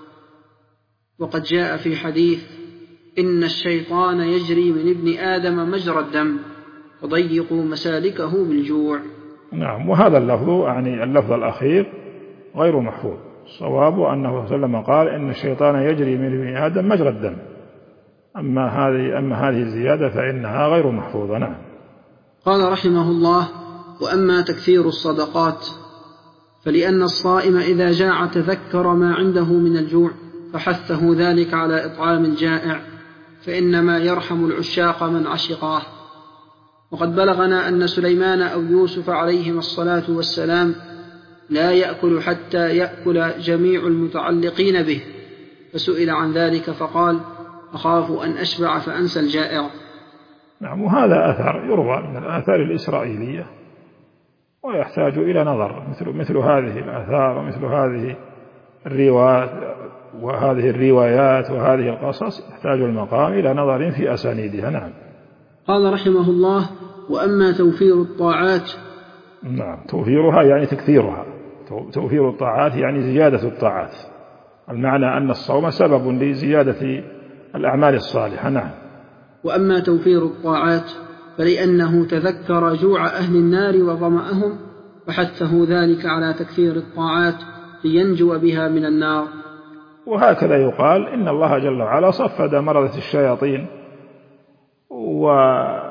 S2: وقد جاء في حديث: إن الشيطان يجري من ابن آدم مجرى الدم فضيقوا مسالكه بالجوع.
S1: نعم. وهذا اللفظ، يعني اللفظ الأخير، غير محفوظ. الصواب أنه صلى الله عليه وسلم قال: إن الشيطان يجري من ابن آدم مجرى الدم. أما هذه الزيادة فإنها غير محفوظة. نعم.
S2: قال رحمه الله: وأما تكثير الصدقات فلأن الصائم إذا جاع تذكر ما عنده من الجوع فحثه ذلك على إطعام الجائع، فإنما يرحم العشاق من عشقاه. وقد بلغنا أن سليمان أو يوسف عليهما الصلاة والسلام لا يأكل حتى يأكل جميع المتعلقين به، فسئل عن ذلك فقال: أخاف أن أشبع فأنسى الجائع.
S1: نعم، وهذا أثر يروى من الآثار الإسرائيلية ويحتاج إلى نظر، مثل هذه الآثار ومثل هذه الروايات وهذه القصص يحتاج المقام إلى نظر في أسانيدها. نعم.
S2: قال رحمه الله: وأما توفير الطاعات.
S1: نعم، توفيرها يعني تكثيرها، توفير الطاعات يعني زيادة الطاعات، المعنى أن الصوم سبب لزيادة الأعمال الصالحة. نعم.
S2: وأما توفير الطاعات فلأنه تذكر جوع أهل النار وظمأهم وحثه ذلك على تكثير الطاعات لينجو بها من النار.
S1: وهكذا يقال إن الله جل وعلا صفد مرضة الشياطين وكفى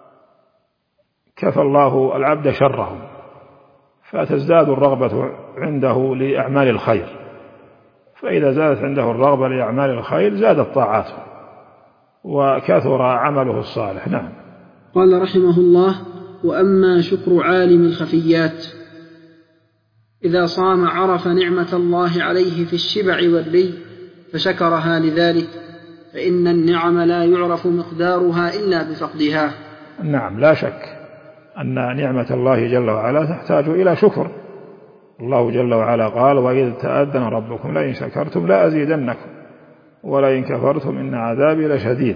S1: الله العبد شرهم، فتزداد الرغبة عنده لأعمال الخير، فإذا زادت عنده الرغبة لأعمال الخير زادت طاعاته وكثر عمله الصالح. نعم.
S2: قال رحمه الله: وأما شكر عالم الخفيات، إذا صام عرف نعمة الله عليه في الشبع والري فشكرها لذلك، فإن النعم لا يعرف مقدارها إلا بفقدها.
S1: نعم، لا شك أن نعمة الله جل وعلا تحتاج إلى شكر. الله جل وعلا قال: وإذ تأذن ربكم لئن شكرتم لأزيدنكم ولئن كفرتم إن عذابي لشديد.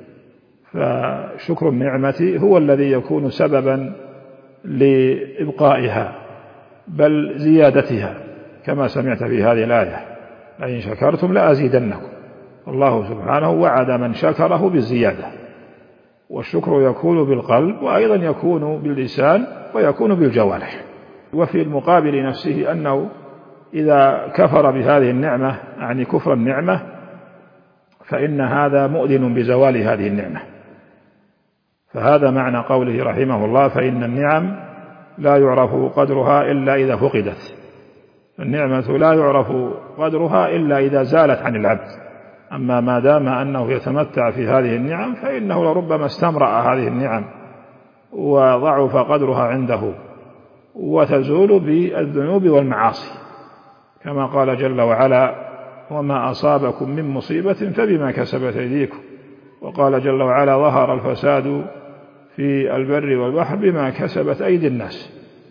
S1: فشكر النعمة هو الذي يكون سببا لإبقائها بل زيادتها، كما سمعت في هذه الآية: لئن شكرتم لأزيدنكم. الله سبحانه وعد من شكره بالزيادة، والشكر يكون بالقلب وأيضا يكون باللسان ويكون بالجوارح. وفي المقابل نفسه أنه إذا كفر بهذه النعمة يعني كفر النعمة فإن هذا مؤذن بزوال هذه النعمة. فهذا معنى قوله رحمه الله: فإن النعم لا يعرف قدرها إلا إذا فقدت. النعمة لا يعرف قدرها إلا إذا زالت عن العبد، أما ما دام أنه يتمتع في هذه النعم فإنه لربما استمرأ هذه النعم وضعف قدرها عنده، وتزول بالذنوب والمعاصي، كما قال جل وعلا: وما أصابكم من مصيبة فبما كسبت أيديكم. وقال جل وعلا: ظهر الفساد في البر والبحر بما كسبت أيدي الناس.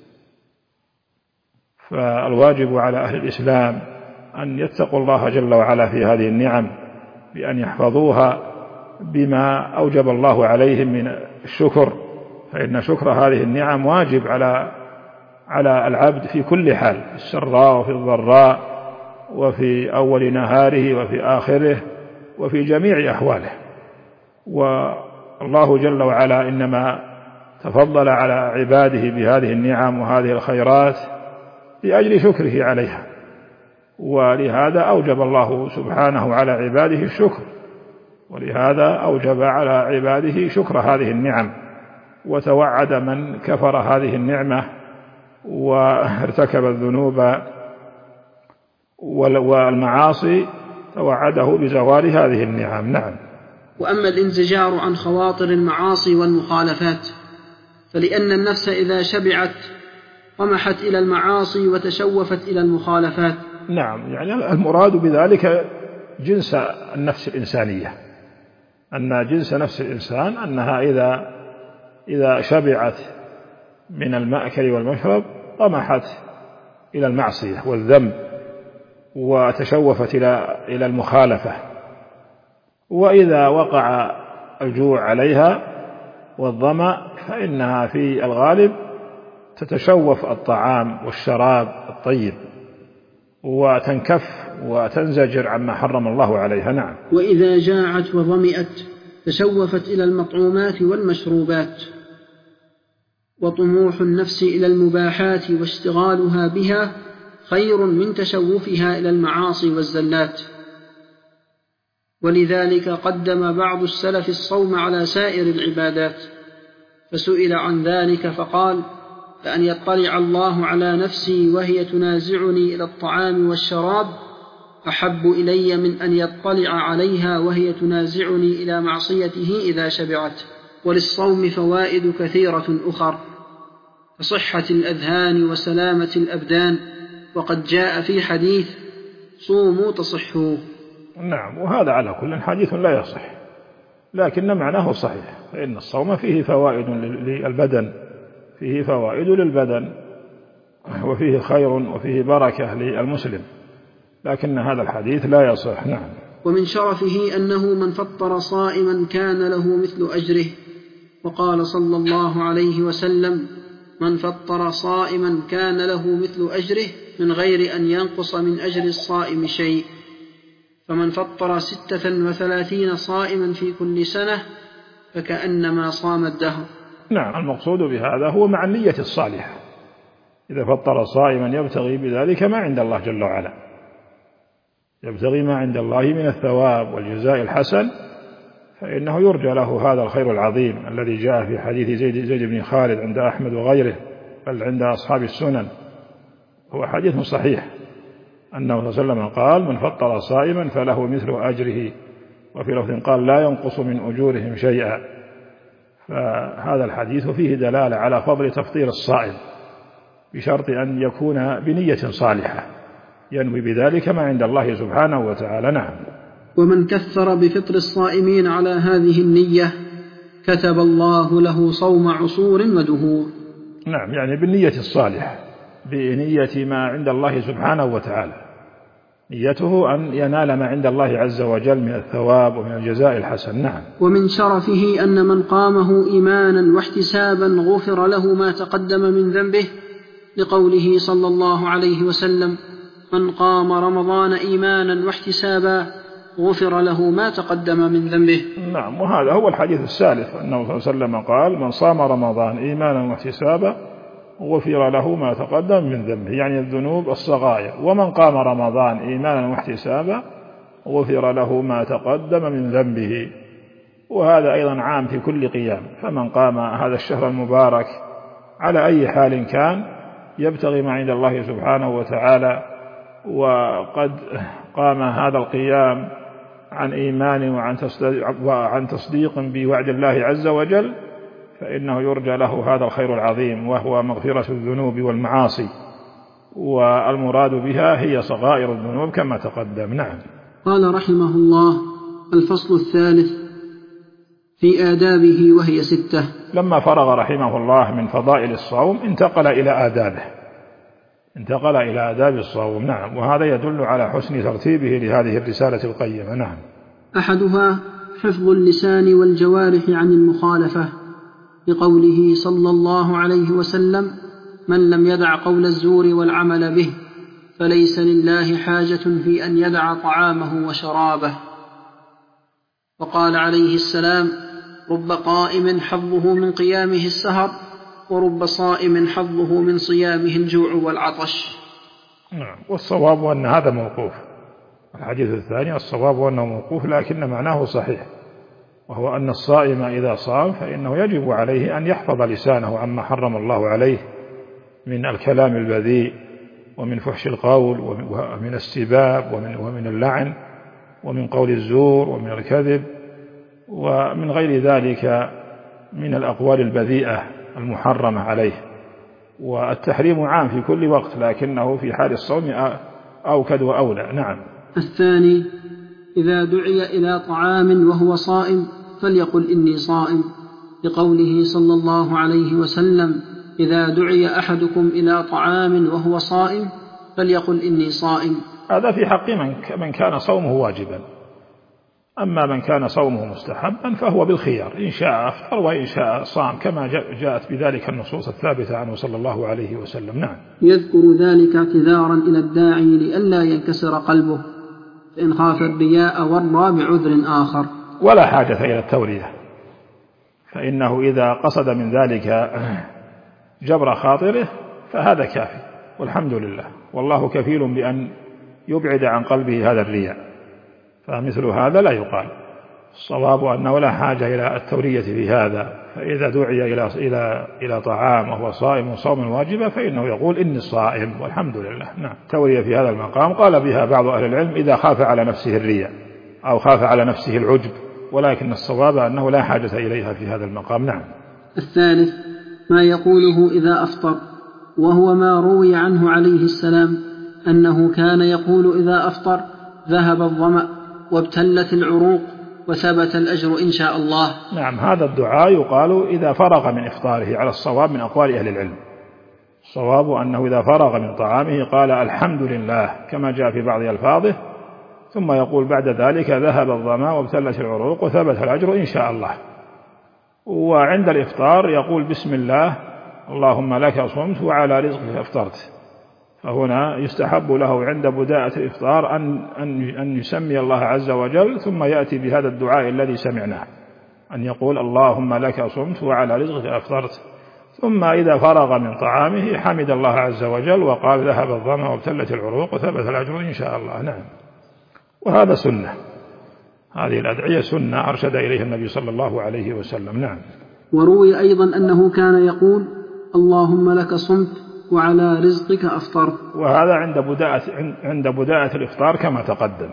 S1: فالواجب على أهل الإسلام أن يتقوا الله جل وعلا في هذه النعم بأن يحفظوها بما أوجب الله عليهم من الشكر، فإن شكر هذه النعم واجب على العبد في كل حال، في السراء وفي الضراء، وفي أول نهاره وفي آخره، وفي جميع أحواله. والله جل وعلا إنما تفضل على عباده بهذه النعم وهذه الخيرات لأجل شكره عليها، ولهذا أوجب الله سبحانه على عباده الشكر، ولهذا أوجب على عباده شكر هذه النعم، وتوعد من كفر هذه النعمة وارتكب الذنوب والمعاصي توعده بزوال هذه النعم. نعم.
S2: وأما الانزجار عن خواطر المعاصي والمخالفات فلأن النفس إذا شبعت طمحت إلى المعاصي وتشوفت إلى المخالفات.
S1: نعم، يعني المراد بذلك جنس النفس الإنسانية، أن جنس نفس الإنسان أنها إذا شبعت من المأكل والمشرب طمحت إلى المعصية والذنب وتشوفت إلى المخالفة، وإذا وقع الجوع عليها والظمأ فإنها في الغالب تتشوف الطعام والشراب الطيب وتنكف وتنزجر عما حرم الله عليها. نعم.
S2: وإذا جاعت وظمئت تشوفت إلى المطعومات والمشروبات. وطموح النفس إلى المباحات واشتغالها بها خير من تشوفها إلى المعاصي والزلات. ولذلك قدم بعض السلف الصوم على سائر العبادات، فسئل عن ذلك فقال: فأن يطلع الله على نفسي وهي تنازعني إلى الطعام والشراب أحب إلي من أن يطلع عليها وهي تنازعني إلى معصيته إذا شبعت. وللصوم فوائد كثيرة أخر كصحة الأذهان وسلامة الأبدان، وقد جاء في حديث صوموا تصحوا.
S1: نعم، وهذا على كل حديث لا يصح، لكن معناه صحيح، فإن الصوم فيه فوائد للبدن، فيه فوائد للبدن، وفيه خير وفيه بركة للمسلم، لكن هذا الحديث لا يصح. نعم.
S2: ومن شرفه أنه من فطر صائما كان له مثل أجره، وقال صلى الله عليه وسلم: من فطر صائما كان له مثل أجره من غير أن ينقص من أجر الصائم شيء. فمن فطر 36 صائما في كل سنة فكأنما صام الدهر.
S1: نعم، المقصود بهذا هو مع النية الصالحة، إذا فطر صائما يبتغي بذلك ما عند الله جل وعلا، يبتغي ما عند الله من الثواب والجزاء الحسن، فإنه يرجى له هذا الخير العظيم الذي جاء في حديث زيد بن خالد عند أحمد وغيره، بل عند أصحاب السنن، هو حديث صحيح أنه صلى الله عليه وسلم قال: من فطر صائما فله مثل أجره، وفي لفظ قال: لا ينقص من أجورهم شيئا. فهذا الحديث فيه دلالة على فضل تفطير الصائم، بشرط أن يكون بنية صالحة ينوي بذلك ما عند الله سبحانه وتعالى. نعم.
S2: ومن كثر بفطر الصائمين على هذه النية كتب الله له صوم عصور ودهور.
S1: نعم، يعني بالنية الصالحة، بنية ما عند الله سبحانه وتعالى، نيته أن ينال ما عند الله عز وجل من الثواب ومن الجزاء الحسن. نعم.
S2: ومن شرفه أن من قامه إيمانا واحتسابا غفر له ما تقدم من ذنبه، لقوله صلى الله عليه وسلم: من قام رمضان إيمانا واحتسابا غفر له ما تقدم من ذنبه.
S1: نعم، وهذا هو الحديث الثالث، أنه صلى الله عليه وسلم قال: من صام رمضان إيمانا واحتسابا غفر له ما تقدم من ذنبه، يعني الذنوب الصغائر. ومن قام رمضان إيمانا واحتسابا غفر له ما تقدم من ذنبه، وهذا أيضا عام في كل قيام. فمن قام هذا الشهر المبارك على أي حال كان يبتغي ما عند الله سبحانه وتعالى، وقد قام هذا القيام عن إيمان وعن تصديق بوعد الله عز وجل، فإنه يرجى له هذا الخير العظيم، وهو مغفرة الذنوب والمعاصي، والمراد بها هي صغائر الذنوب كما تقدم. نعم.
S2: قال رحمه الله: الفصل الثالث في آدابه، وهي 6.
S1: لما فرغ رحمه الله من فضائل الصوم انتقل إلى آدابه، انتقل إلى آداب الصوم. نعم، وهذا يدل على حسن ترتيبه لهذه الرسالة القيمة. نعم.
S2: أحدها حفظ اللسان والجوارح عن المخالفة، لقوله صلى الله عليه وسلم: من لم يدع قول الزور والعمل به فليس لله حاجة في أن يدع طعامه وشرابه. وقال عليه السلام: رب قائم حظه من قيامه السهر، ورب صائم حظه من صيامه الجوع والعطش.
S1: نعم، والصواب أن هذا موقوف. الحديث الثاني الصواب أنه موقوف، لكن معناه صحيح، وهو أن الصائم إذا صام فإنه يجب عليه أن يحفظ لسانه عما حرم الله عليه من الكلام البذيء، ومن فحش القول، ومن السباب، ومن اللعن، ومن قول الزور، ومن الكذب، ومن غير ذلك من الأقوال البذيئة المحرمة عليه. والتحريم عام في كل وقت، لكنه في حال الصوم أوكد وأولى. نعم.
S2: الثاني: إذا دعي إلى طعام وهو صائم فليقل إني صائم، لقوله صلى الله عليه وسلم: إذا دعي أحدكم إلى طعام وهو صائم فليقل إني صائم.
S1: هذا في حق من كان صومه واجبا. أما من كان صومه مستحبا فهو بالخيار، إن شاء أفطر وإن شاء صام، كما جاءت بذلك النصوص الثابتة عنه صلى الله عليه وسلم. نعم.
S2: يذكر ذلك اعتذارا إلى الداعي لئلا ينكسر قلبه، فإن خاف الرياء ورى بعذر آخر.
S1: ولا حاجة إلى التورية، فإنه إذا قصد من ذلك جبر خاطره فهذا كافي، والحمد لله، والله كفيل بأن يبعد عن قلبه هذا الرياء، فمثل هذا لا يقال. الصواب أنه لا حاجة إلى التورية في هذا، فإذا دعي إلى طعام وهو صائم صوما واجبا فإنه يقول إني صائم والحمد لله. نعم. التورية في هذا المقام قال بها بعض أهل العلم إذا خاف على نفسه الرياء أو خاف على نفسه العجب ولكن الصواب أنه لا حاجة إليها في هذا المقام. نعم.
S2: الثالث ما يقوله إذا أفطر، وهو ما روي عنه عليه السلام أنه كان يقول إذا أفطر: ذهب الظمأ وابتلت العروق وثبت الأجر إن شاء الله.
S1: نعم، هذا الدعاء يقال إذا فرغ من إفطاره على الصواب من أقوال أهل العلم. الصواب أنه إذا فرغ من طعامه قال الحمد لله كما جاء في بعض ألفاظه، ثم يقول بعد ذلك: ذهب الظمأ وابتلت العروق وثبت الأجر إن شاء الله. وعند الإفطار يقول: بسم الله اللهم لك صمت وعلى رزقك أفطرت. فهنا يستحب له عند بداءة الإفطار أن يسمي الله عز وجل، ثم يأتي بهذا الدعاء الذي سمعناه، أن يقول: اللهم لك صمت وعلى رزقك أفطرت. ثم إذا فرغ من طعامه حمد الله عز وجل وقال: ذهب الظمأ وابتلت العروق وثبت الأجر إن شاء الله. نعم. وهذا سنة، هذه الأدعية سنة أرشد إليها النبي صلى الله عليه وسلم. نعم.
S2: وروي أيضا أنه كان يقول: اللهم لك صمت وعلى رزقك أفطرت.
S1: وهذا عند بداءة الإفطار كما تقدم،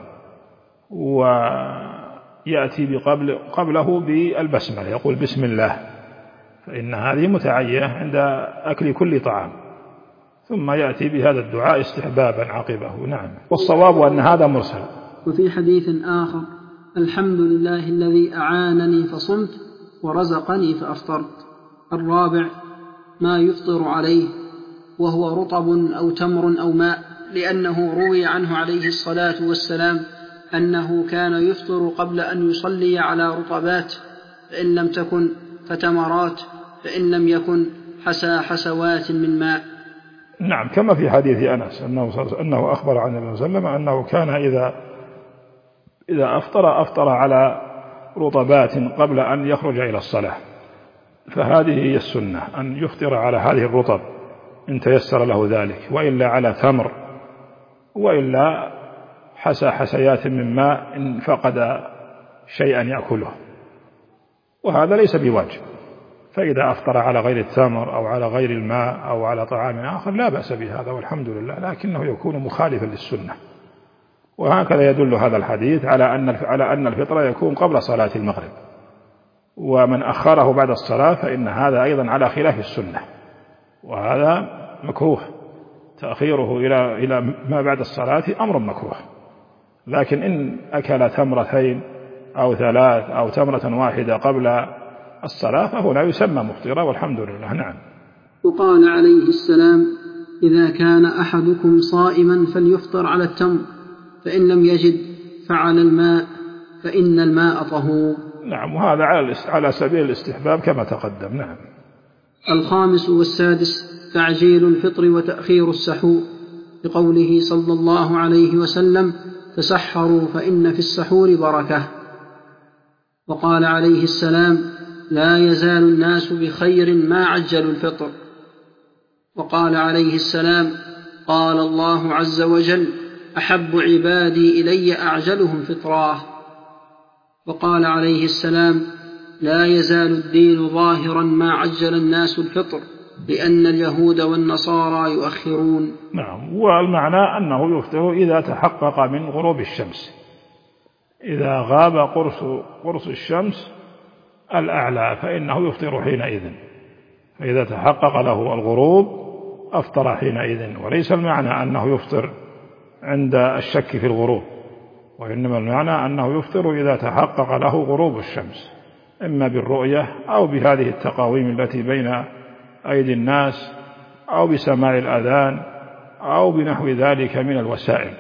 S1: ويأتي قبله بالبسملة، يقول: بسم الله، فإن هذه متعينة عند أكل كل طعام، ثم يأتي بهذا الدعاء استحبابا عقبه. نعم. والصواب أن هذا مرسل.
S2: وفي حديث آخر: الحمد لله الذي أعانني فصمت ورزقني فأفطرت. الرابع ما يفطر عليه، وهو رطب أو تمر أو ماء، لأنه روي عنه عليه الصلاة والسلام أنه كان يفطر قبل أن يصلي على رطبات، فإن لم تكن فتمرات، فإن لم يكن حسوات من ماء.
S1: نعم، كما في حديث أنس أنه أخبر عن النبي صلى الله عليه وسلم أنه كان إذا أفطر على رطبات قبل أن يخرج إلى الصلاة. فهذه هي السنة، أن يفطر على هذه الرطب إن تيسر له ذلك، وإلا على تمر، وإلا حسيات من ماء إن فقد شيئا يأكله، وهذا ليس بواجب. فإذا أفطر على غير التمر أو على غير الماء أو على طعام آخر لا بأس بهذا والحمد لله، لكنه يكون مخالفا للسنة. وهكذا يدل هذا الحديث على أن الفطر يكون قبل صلاة المغرب، ومن أخره بعد الصلاة فإن هذا أيضا على خلاف السنة، وهذا مكروه. تأخيره إلى ما بعد الصلاة أمر مكروه. لكن إن أكل تمرتين أو ثلاث أو تمرة واحدة قبل الصلاة فهنا يسمى مفطرا والحمد لله. نعم.
S2: وقال عليه السلام: إذا كان أحدكم صائما فليفطر على التمر، فإن لم يجد فعلى الماء، فإن الماء طهور.
S1: نعم، وهذا على سبيل الاستحباب كما تقدم. نعم.
S2: الخامس والسادس تعجيل الفطر وتأخير السحور، بقوله صلى الله عليه وسلم: تسحروا فإن في السحور بركة. وقال عليه السلام: لا يزال الناس بخير ما عجلوا الفطر. وقال عليه السلام: قال الله عز وجل: أحب عبادي إلي أعجلهم فطراه. وقال عليه السلام: لا يزال الدين ظاهرا ما عجل الناس الفطر، لأن اليهود والنصارى يؤخرون.
S1: نعم. والمعنى أنه يفطر إذا تحقق من غروب الشمس، إذا غاب قرص الشمس الأعلى فإنه يفطر حينئذ، فإذا تحقق له الغروب أفطر حينئذ. وليس المعنى أنه يفطر عند الشك في الغروب، وإنما المعنى أنه يفطر إذا تحقق له غروب الشمس، إما بالرؤية أو بهذه التقاويم التي بين أيدي الناس، أو بسماع الأذان، أو بنحو ذلك من الوسائل.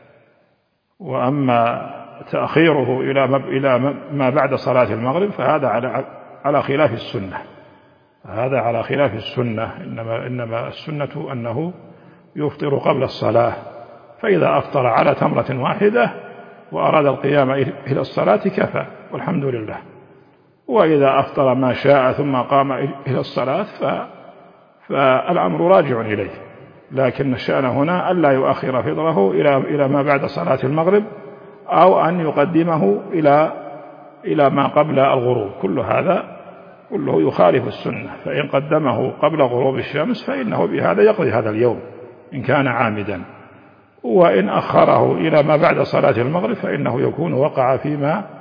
S1: وأما تأخيره إلى ما بعد صلاة المغرب فهذا على خلاف السنة، هذا على خلاف السنة. إنما السنة أنه يفطر قبل الصلاة، فإذا أفطر على تمرة واحدة وأراد القيام إلى الصلاة كفى والحمد لله. وإذا أفطر ما شاء ثم قام إلى الصلاة فالأمر راجع إليه، لكن الشأن هنا ألا يؤخر فطره إلى ما بعد صلاة المغرب، أو أن يقدمه إلى ما قبل الغروب. كله يخالف السنة. فإن قدمه قبل غروب الشمس فإنه بهذا يقضي هذا اليوم إن كان عامدا، وإن أخره إلى ما بعد صلاة المغرب فإنه يكون وقع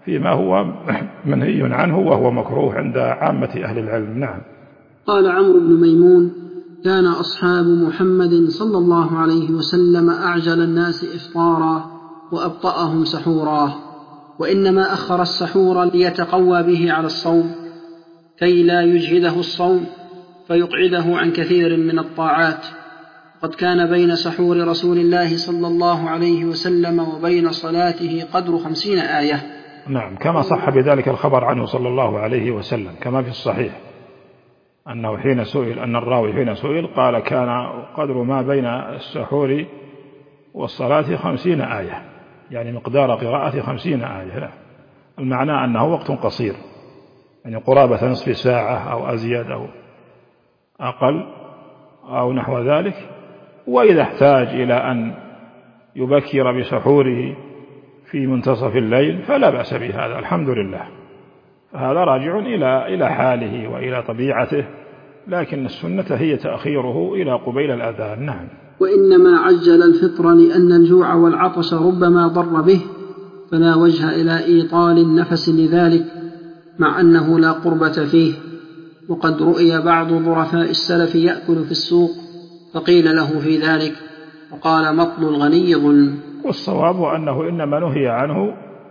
S1: فيما هو منهي عنه وهو مكروه عند عامة أهل العلم. نعم.
S2: قال عمرو بن ميمون: كان أصحاب محمد صلى الله عليه وسلم أعجل الناس إفطارا وأبطأهم سحورا، وإنما أخر السحور ليتقوى به على الصوم كي لا يجهده الصوم فيقعده عن كثير من الطاعات. قد كان بين سحور رسول الله صلى الله عليه وسلم وبين صلاته قدر 50 آية.
S1: نعم، كما صح بذلك الخبر عنه صلى الله عليه وسلم كما في الصحيح أنه حين سئل، أن الراوي حين سئل قال: كان قدر ما بين السحور والصلاة 50 آية، يعني مقدار قراءة 50 آية. لا، المعنى أنه وقت قصير، يعني قرابة نصف ساعة أو أزيد أو أقل أو نحو ذلك. وإذا احتاج إلى أن يبكر بسحوره في منتصف الليل فلا بأس بهذا، الحمد لله، فهذا راجع إلى حاله وإلى طبيعته، لكن السنة هي تأخيره إلى قبيل الأذان. نعم.
S2: وإنما عجل الفطر لأن الجوع والعطش ربما ضر به، فلا وجه إلى إيطال النفس لذلك، مع أنه لا قربة فيه. وقد رؤي بعض ظرفاء السلف يأكل في السوق فقيل له في ذلك وقال: مطل الغني ظلم.
S1: والصواب أنه إنما نهي عنه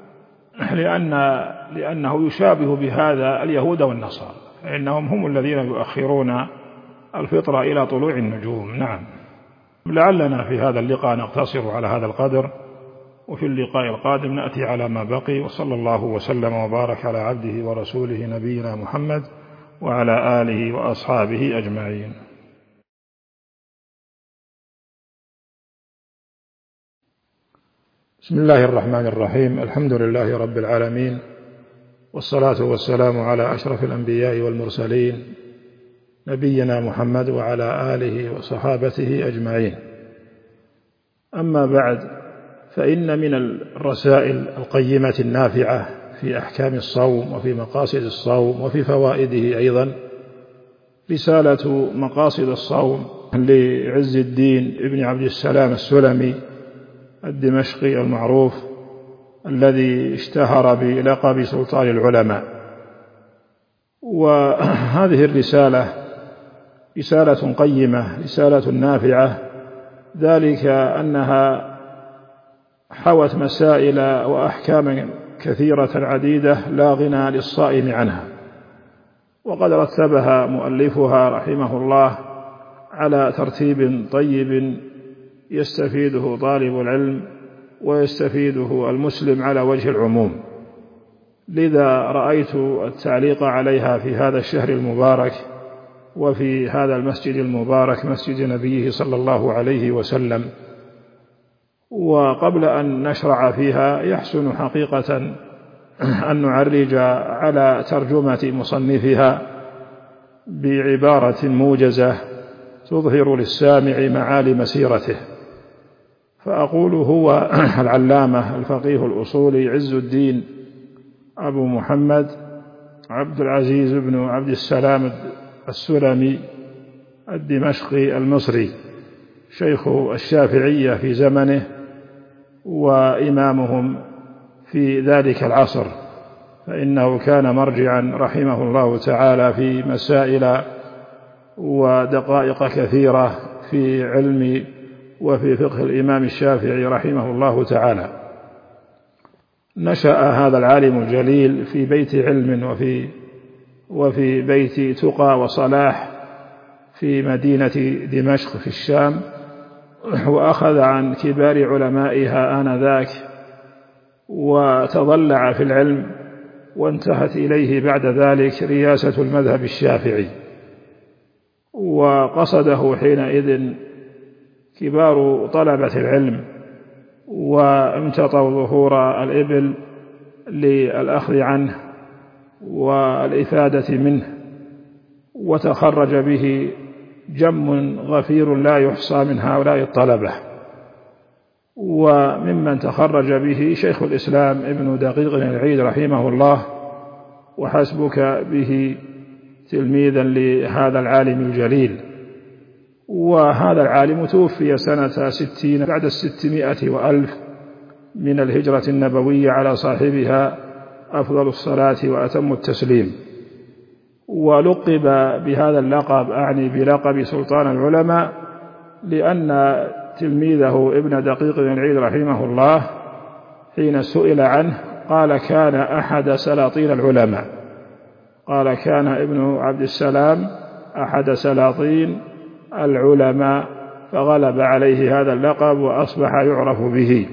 S1: لأنه يشابه بهذا اليهود والنصارى، فإنهم هم الذين يؤخرون الفطر إلى طلوع النجوم. نعم. لعلنا في هذا اللقاء نقتصر على هذا القدر، وفي اللقاء القادم نأتي على ما بقي. وصلى الله وسلم وبارك على عبده ورسوله نبينا محمد وعلى آله وأصحابه أجمعين. بسم الله الرحمن الرحيم. الحمد لله رب العالمين، والصلاة والسلام على أشرف الأنبياء والمرسلين نبينا محمد وعلى آله وصحابته أجمعين. أما بعد، فإن من الرسائل القيمة النافعة في أحكام الصوم وفي مقاصد الصوم وفي فوائده أيضا رسالة مقاصد الصوم لعز الدين ابن عبد السلام السلمي الدمشقي المعروف الذي اشتهر بلقب سلطان العلماء. وهذه الرسالة رسالة قيمة، رسالة نافعة، ذلك أنها حوت مسائل وأحكام كثيرة عديدة لا غنى للصائم عنها، وقد رتبها مؤلفها رحمه الله على ترتيب طيب يستفيده طالب العلم ويستفيده المسلم على وجه العموم. لذا رأيت التعليق عليها في هذا الشهر المبارك وفي هذا المسجد المبارك، مسجد نبيه صلى الله عليه وسلم. وقبل أن نشرع فيها يحسن حقيقة أن نعرج على ترجمة مصنفها بعبارة موجزة تظهر للسامع معالم سيرته. فأقول: هو العلامة الفقيه الأصولي عز الدين أبو محمد عبد العزيز بن عبد السلام السلمي الدمشقي المصري، شيخ الشافعية في زمنه وإمامهم في ذلك العصر، فإنه كان مرجعا رحمه الله تعالى في مسائل ودقائق كثيرة في علم وفي فقه الإمام الشافعي رحمه الله تعالى. نشأ هذا العالم الجليل في بيت علم وفي بيت تقى وصلاح في مدينة دمشق في الشام، وأخذ عن كبار علمائها آنذاك وتضلع في العلم، وانتهت إليه بعد ذلك رياسة المذهب الشافعي. وقصده حينئذ كبار طلبة العلم، وامتطوا ظهور الإبل للأخذ عنه والإفادة منه، وتخرج به جم غفير لا يحصى من هؤلاء الطلبة. وممن تخرج به شيخ الإسلام ابن دقيق العيد رحمه الله، وحسبك به تلميذا لهذا العالم الجليل. وهذا العالم توفي سنة 60 بعد 600 وألف من الهجرة النبوية على صاحبها أفضل الصلاة وأتم التسليم. ولقب بهذا اللقب، أعني بلقب سلطان العلماء، لأن تلميذه ابن دقيق العيد رحمه الله حين سئل عنه قال كان أحد سلاطين العلماء، قال كان ابن عبد السلام أحد سلاطين العلماء، فغلب عليه هذا اللقب وأصبح يعرف به.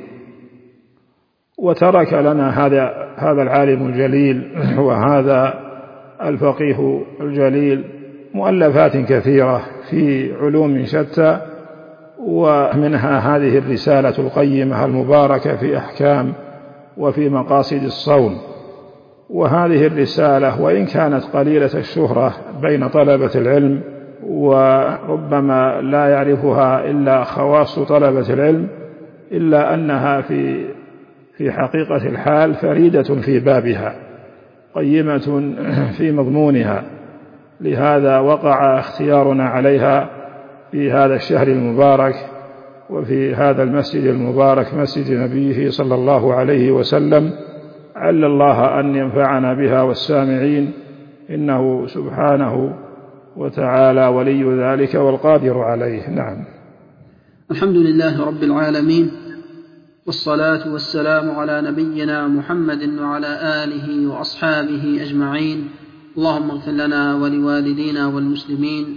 S1: وترك لنا هذا العالم الجليل وهذا الفقيه الجليل مؤلفات كثيرة في علوم شتى، ومنها هذه الرسالة القيمة المباركة في أحكام وفي مقاصد الصوم. وهذه الرسالة وإن كانت قليلة الشهرة بين طلبة العلم وربما لا يعرفها إلا خواص طلبة العلم، إلا أنها في حقيقة الحال فريدة في بابها، قيمة في مضمونها. لهذا وقع اختيارنا عليها في هذا الشهر المبارك وفي هذا المسجد المبارك، مسجد نبيه صلى الله عليه وسلم، عل الله أن ينفعنا بها والسامعين، إنه سبحانه وتعالى ولي ذلك والقادر عليه. نعم.
S2: الحمد لله رب العالمين، والصلاة والسلام على نبينا محمد وعلى آله وأصحابه أجمعين. اللهم اغفر لنا ولوالدينا والمسلمين.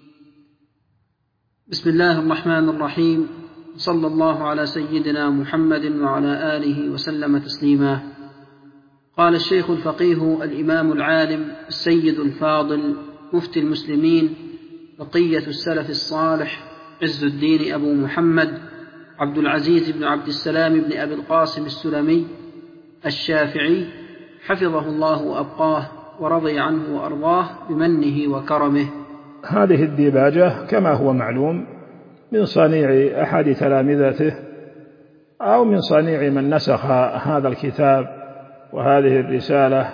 S2: بسم الله الرحمن الرحيم، صلى الله على سيدنا محمد وعلى آله وسلم تسليما. قال الشيخ الفقيه الإمام العالم السيد الفاضل مفتي المسلمين بقية السلف الصالح عز الدين أبو محمد عبد العزيز بن عبد السلام بن أبي القاسم السلمي الشافعي، حفظه الله وأبقاه ورضي عنه وأرضاه بمنه وكرمه.
S1: هذه الديباجة كما هو معلوم من صنيع أحد تلامذته أو من صنيع من نسخ هذا الكتاب وهذه الرسالة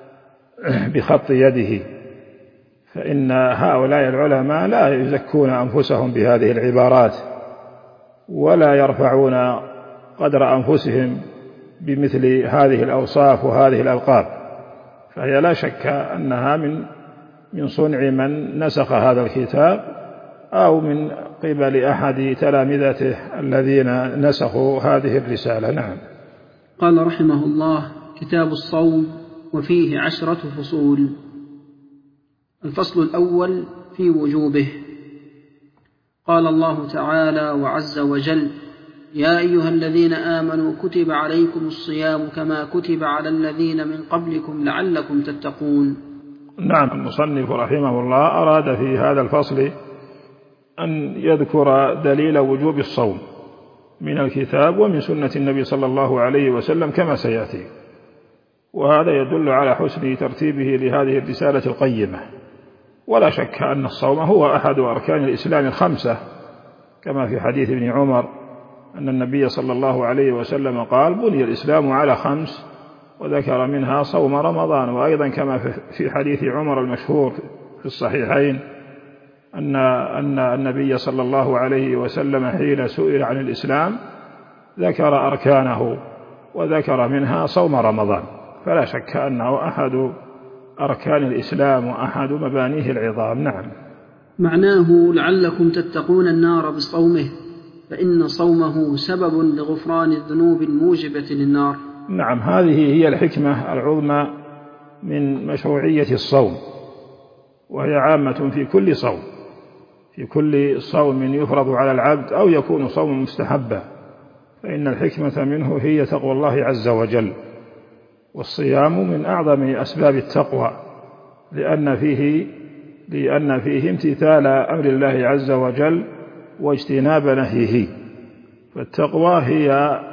S1: بخط يده، فإن هؤلاء العلماء لا يزكون أنفسهم بهذه العبارات ولا يرفعون قدر أنفسهم بمثل هذه الأوصاف وهذه الألقاب، فهي لا شك أنها من صنع من نسخ هذا الكتاب أو من قبل أحد تلامذته الذين نسخوا هذه الرسالة. نعم.
S2: قال رحمه الله: كتاب الصوم وفيه 10 فصول. الفصل الأول في وجوبه. قال الله تعالى وعز وجل: يا أيها الذين آمنوا كتب عليكم الصيام كما كتب على الذين من قبلكم لعلكم تتقون.
S1: نعم. المصنف رحمه الله أراد في هذا الفصل أن يذكر دليل وجوب الصوم من الكتاب ومن سنة النبي صلى الله عليه وسلم كما سيأتي، وهذا يدل على حسن ترتيبه لهذه الرسالة القيمة. ولا شك أن الصوم هو أحد أركان الإسلام 5، كما في حديث ابن عمر أن النبي صلى الله عليه وسلم قال: بني الإسلام على 5، وذكر منها صوم رمضان. وأيضا كما في حديث عمر المشهور في الصحيحين أن النبي صلى الله عليه وسلم حين سئل عن الإسلام ذكر أركانه وذكر منها صوم رمضان، فلا شك أنه أحد أركان الإسلام وأحد مبانيه العظام. نعم.
S2: معناه لعلكم تتقون النار بصومه، فإن صومه سبب لغفران الذنوب الموجبة للنار.
S1: نعم. هذه هي الحكمة العظمى من مشروعية الصوم، وهي عامة في كل صوم، في كل صوم يفرض على العبد أو يكون صوم مستحبا، فإن الحكمة منه هي تقوى الله عز وجل. والصيام من أعظم أسباب التقوى، لأن فيه امتثال أمر الله عز وجل واجتناب نهيه. فالتقوى هي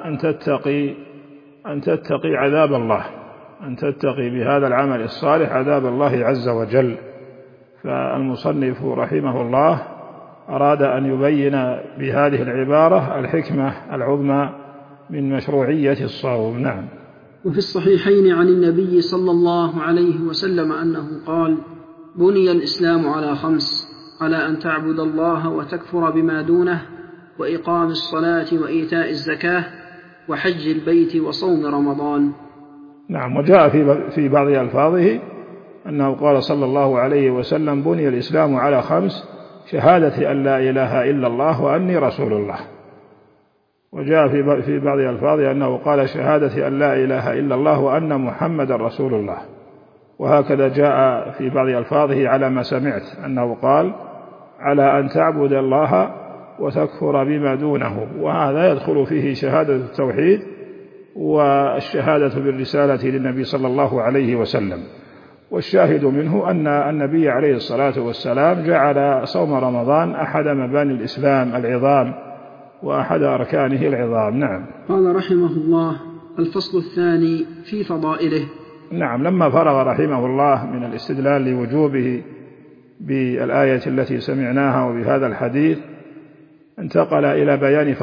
S1: أن تتقي عذاب الله، أن تتقي بهذا العمل الصالح عذاب الله عز وجل. فالمصنف رحمه الله أراد أن يبين بهذه العبارة الحكمة العظمى من مشروعية الصوم. نعم.
S2: وفي الصحيحين عن النبي صلى الله عليه وسلم أنه قال: بني الإسلام على 5: على أن تعبد الله وتكفر بما دونه، وإقام الصلاة وإيتاء الزكاة، وحج البيت وصوم رمضان.
S1: نعم. وجاء في بعض ألفاظه أنه قال صلى الله عليه وسلم: بني الإسلام على 5: شهادة أن لا إله إلا الله وأني رسول الله. وجاء في بعض ألفاظه أنه قال: شهادة أن لا إله إلا الله وأن محمد رسول الله. وهكذا جاء في بعض ألفاظه على ما سمعت أنه قال: على أن تعبد الله وتكفر بما دونه. وهذا يدخل فيه شهادة التوحيد والشهادة بالرسالة للنبي صلى الله عليه وسلم. والشاهد منه أن النبي عليه الصلاة والسلام جعل صوم رمضان أحد مباني الإسلام العظام وأحد أركانه العظام. نعم.
S2: قال رحمه الله: الفصل الثاني في فضائله.
S1: نعم. لما فرغ رحمه الله من الاستدلال لوجوبه بالآية التي سمعناها وبهذا الحديث، انتقل إلى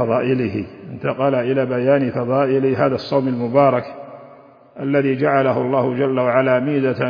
S1: بيان فضائل هذا الصوم المبارك الذي جعله الله جل وعلا ميزة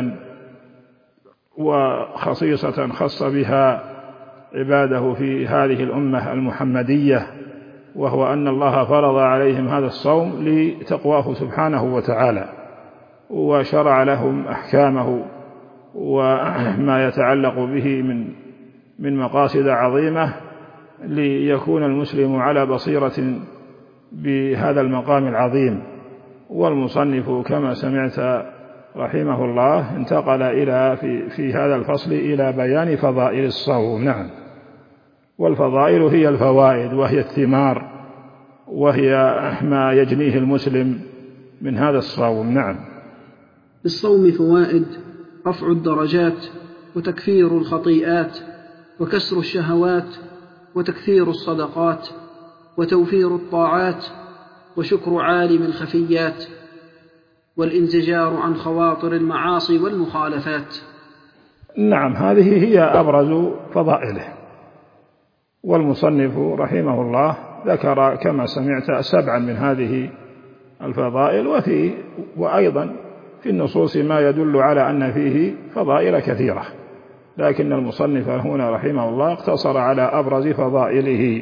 S1: وخصيصة خص بها عباده في هذه الأمة المحمدية، وهو أن الله فرض عليهم هذا الصوم لتقواه سبحانه وتعالى، وشرع لهم أحكامه وما يتعلق به من مقاصد عظيمة ليكون المسلم على بصيرة بهذا المقام العظيم. والمصنف كما سمعت رحمه الله انتقل في هذا الفصل إلى بيان فضائل الصوم. نعم. والفضائل هي الفوائد، وهي الثمار، وهي ما يجنيه المسلم من هذا الصوم. نعم.
S2: للصوم فوائد: رفع الدرجات، وتكفير الخطيئات، وكسر الشهوات، وتكثير الصدقات، وتوفير الطاعات، وشكر عالم الخفيات، والانزجار عن خواطر المعاصي والمخالفات.
S1: نعم. هذه هي أبرز فضائله. والمصنف رحمه الله ذكر كما سمعت 7 من هذه الفضائل، وأيضا في النصوص ما يدل على أن فيه فضائل كثيرة، لكن المصنف هنا رحمه الله اقتصر على أبرز فضائله.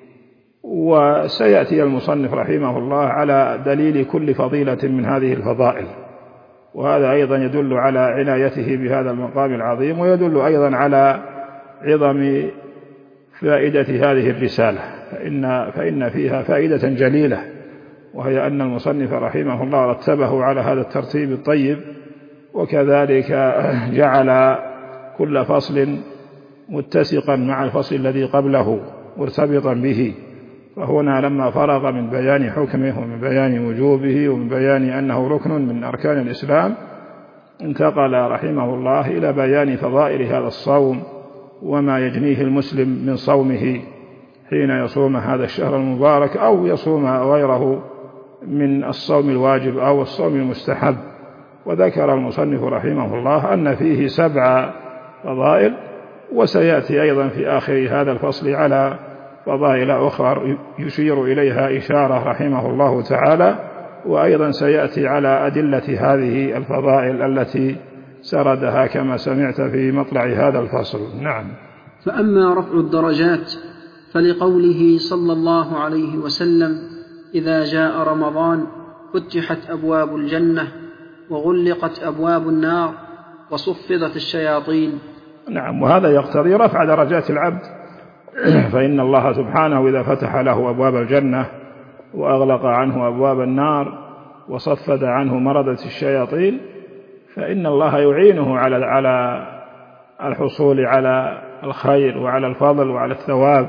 S1: وسيأتي المصنف رحمه الله على دليل كل فضيلة من هذه الفضائل، وهذا أيضا يدل على عنايته بهذا المقام العظيم، ويدل أيضا على عظم فائدة هذه الرسالة، فإن فيها فائدة جليلة، وهي أن المصنف رحمه الله رتبه على هذا الترتيب الطيب، وكذلك جعل كل فصل متسقا مع الفصل الذي قبله مرتبطا به. فهنا لما فرغ من بيان حكمه ومن بيان وجوبه ومن بيان أنه ركن من أركان الإسلام، انتقل رحمه الله إلى بيان فضائل هذا الصوم وما يجنيه المسلم من صومه حين يصوم هذا الشهر المبارك، أو يصوم غيره من الصوم الواجب أو الصوم المستحب. وذكر المصنف رحمه الله أن فيه 7 فضائل، وسيأتي أيضا في آخر هذا الفصل على فضائل أخرى يشير إليها إشارة رحمه الله تعالى، وأيضا سيأتي على أدلة هذه الفضائل التي سردها كما سمعت في مطلع هذا الفصل. نعم.
S2: فأما رفع الدرجات فلقوله صلى الله عليه وسلم: إذا جاء رمضان فتحت أبواب الجنة وغلقت أبواب النار وصفدت الشياطين.
S1: نعم. وهذا يقتضي رفع درجات العبد، فإن الله سبحانه إذا فتح له أبواب الجنة وأغلق عنه أبواب النار وصفد عنه مردة الشياطين، فإن الله يعينه على الحصول على الخير وعلى الفضل وعلى الثواب،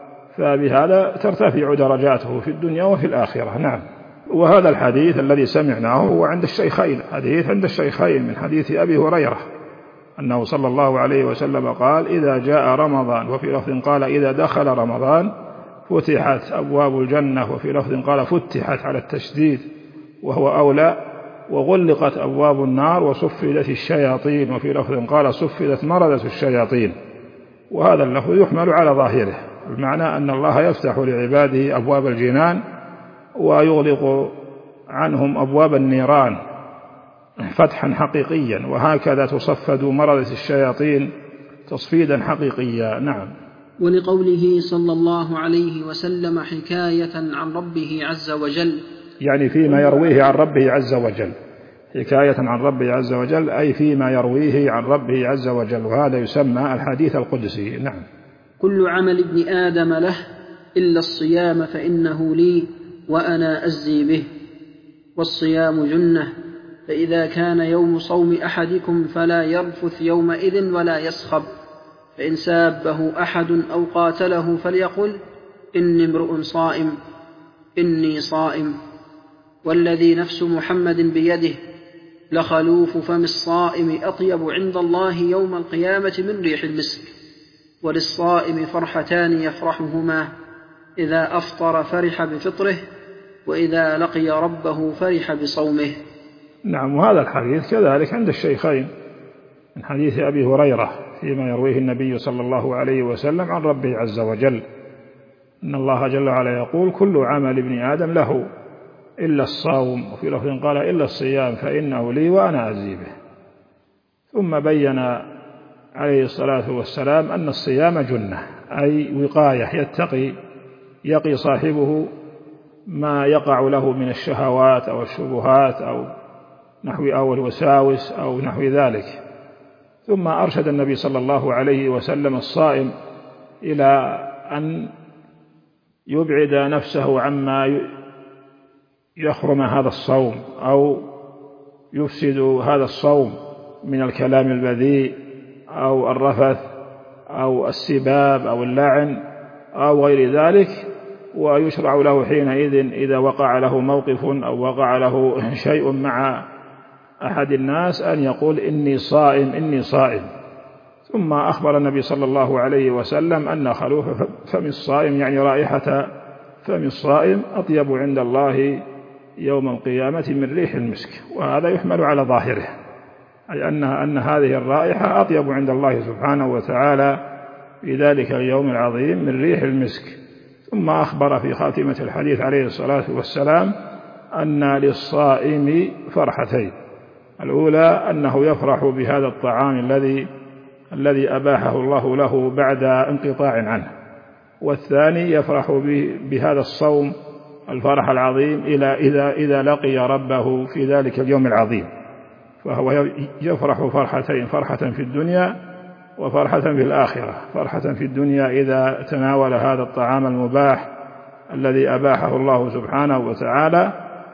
S1: فبهذا ترتفع درجاته في الدنيا وفي الآخرة. نعم. وهذا الحديث الذي سمعناه هو عند الشيخين، حديث عند الشيخين من حديث أبي هريرة أنه صلى الله عليه وسلم قال: إذا جاء رمضان، وفي لفظ قال: إذا دخل رمضان فتحت أبواب الجنة، وفي لفظ قال: فتحت على التشديد وهو أولى، وغلقت أبواب النار وصفدت الشياطين، وفي لفظ قال: صفدت مردة الشياطين. وهذا اللفظ يحمل على ظاهره، بمعنى أن الله يفتح لعباده أبواب الجنان ويغلق عنهم أبواب النيران فتحا حقيقيا، وهكذا تصفد مردة الشياطين تصفيدا حقيقيا. نعم.
S2: ولقوله صلى الله عليه وسلم حكاية عن ربه عز وجل،
S1: يعني فيما يرويه عن ربه عز وجل، حكاية عن ربه عز وجل، أي فيما يرويه عن ربه عز وجل، وهذا يسمى الحديث القدسي. نعم.
S2: كل عمل ابن آدم له إلا الصيام فإنه لي وأنا أجزي به، والصيام جنة، فإذا كان يوم صوم أحدكم فلا يرفث يومئذ ولا يصخب، فإن سابه أحد أو قاتله فليقل إني امرؤ صائم، إني صائم. والذي نفس محمد بيده لخلوف فم الصائم أطيب عند الله يوم القيامة من ريح المسك. وللصائم فرحتان يفرحهما، إذا أفطر فرح بفطره، وإذا لقي ربه فرح بصومه.
S1: نعم. وهذا الحديث كذلك عند الشيخين من حديث أبي هريرة فيما يرويه النبي صلى الله عليه وسلم عن ربه عز وجل إن الله جل وعلا يقول كل عمل ابن آدم له إلا الصوم، وفي لفظ قال إلا الصيام فإنه لي وأنا أجزي به. ثم بين عليه الصلاة والسلام أن الصيام جنة، أي وقاية، يقي صاحبه ما يقع له من الشهوات أو الشبهات أو الوساوس أو نحو ذلك. ثم أرشد النبي صلى الله عليه وسلم الصائم إلى أن يبعد نفسه عما يخرم هذا الصوم أو يفسد هذا الصوم من الكلام البذيء أو الرفث أو السباب أو اللعن أو غير ذلك. ويشرع له حينئذ إذا وقع له موقف أو وقع له شيء مع أحد الناس أن يقول إني صائم إني صائم. ثم أخبر النبي صلى الله عليه وسلم أن خلوف فم الصائم، يعني رائحة فم الصائم، أطيب عند الله يوم القيامة من ريح المسك. وهذا يحمل على ظاهره، أي أن هذه الرائحة أطيب عند الله سبحانه وتعالى في ذلك اليوم العظيم من ريح المسك. ثم أخبر في خاتمة الحديث عليه الصلاة والسلام أن للصائم فرحتين، الأولى أنه يفرح بهذا الطعام الذي أباحه الله له بعد انقطاع عنه، والثاني يفرح بهذا الصوم الفرح العظيم إذا لقي ربه في ذلك اليوم العظيم. فهو يفرح فرحتين، فرحة في الدنيا وفرحة في الآخرة. فرحة في الدنيا إذا تناول هذا الطعام المباح الذي أباحه الله سبحانه وتعالى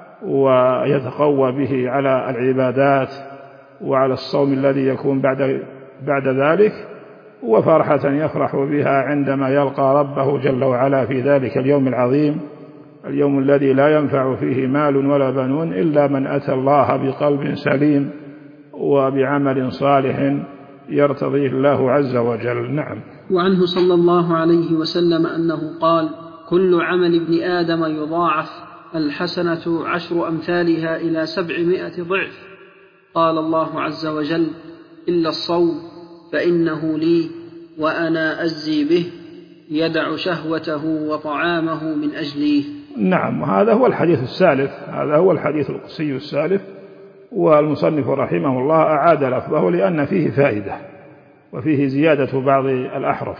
S1: ويتقوى به على العبادات وعلى الصوم الذي يكون بعد ذلك، وفرحة يفرح بها عندما يلقى ربه جل وعلا في ذلك اليوم العظيم، اليوم الذي لا ينفع فيه مال ولا بنون إلا من أتى الله بقلب سليم وبعمل صالح يرتضيه الله عز وجل. نعم.
S2: وعنه صلى الله عليه وسلم أنه قال كل عمل ابن آدم يضاعف، الحسنة 10 أمثالها إلى 700 ضعف. قال الله عز وجل إلا الصوم فإنه لي وأنا أجزي به، يدع شهوته وطعامه من أجلي.
S1: نعم. هذا هو الحديث السالف، هذا هو الحديث القدسي السالف. والمصنف رحمه الله أعاد لفظه لأن فيه فائدة وفيه زيادة بعض الأحرف،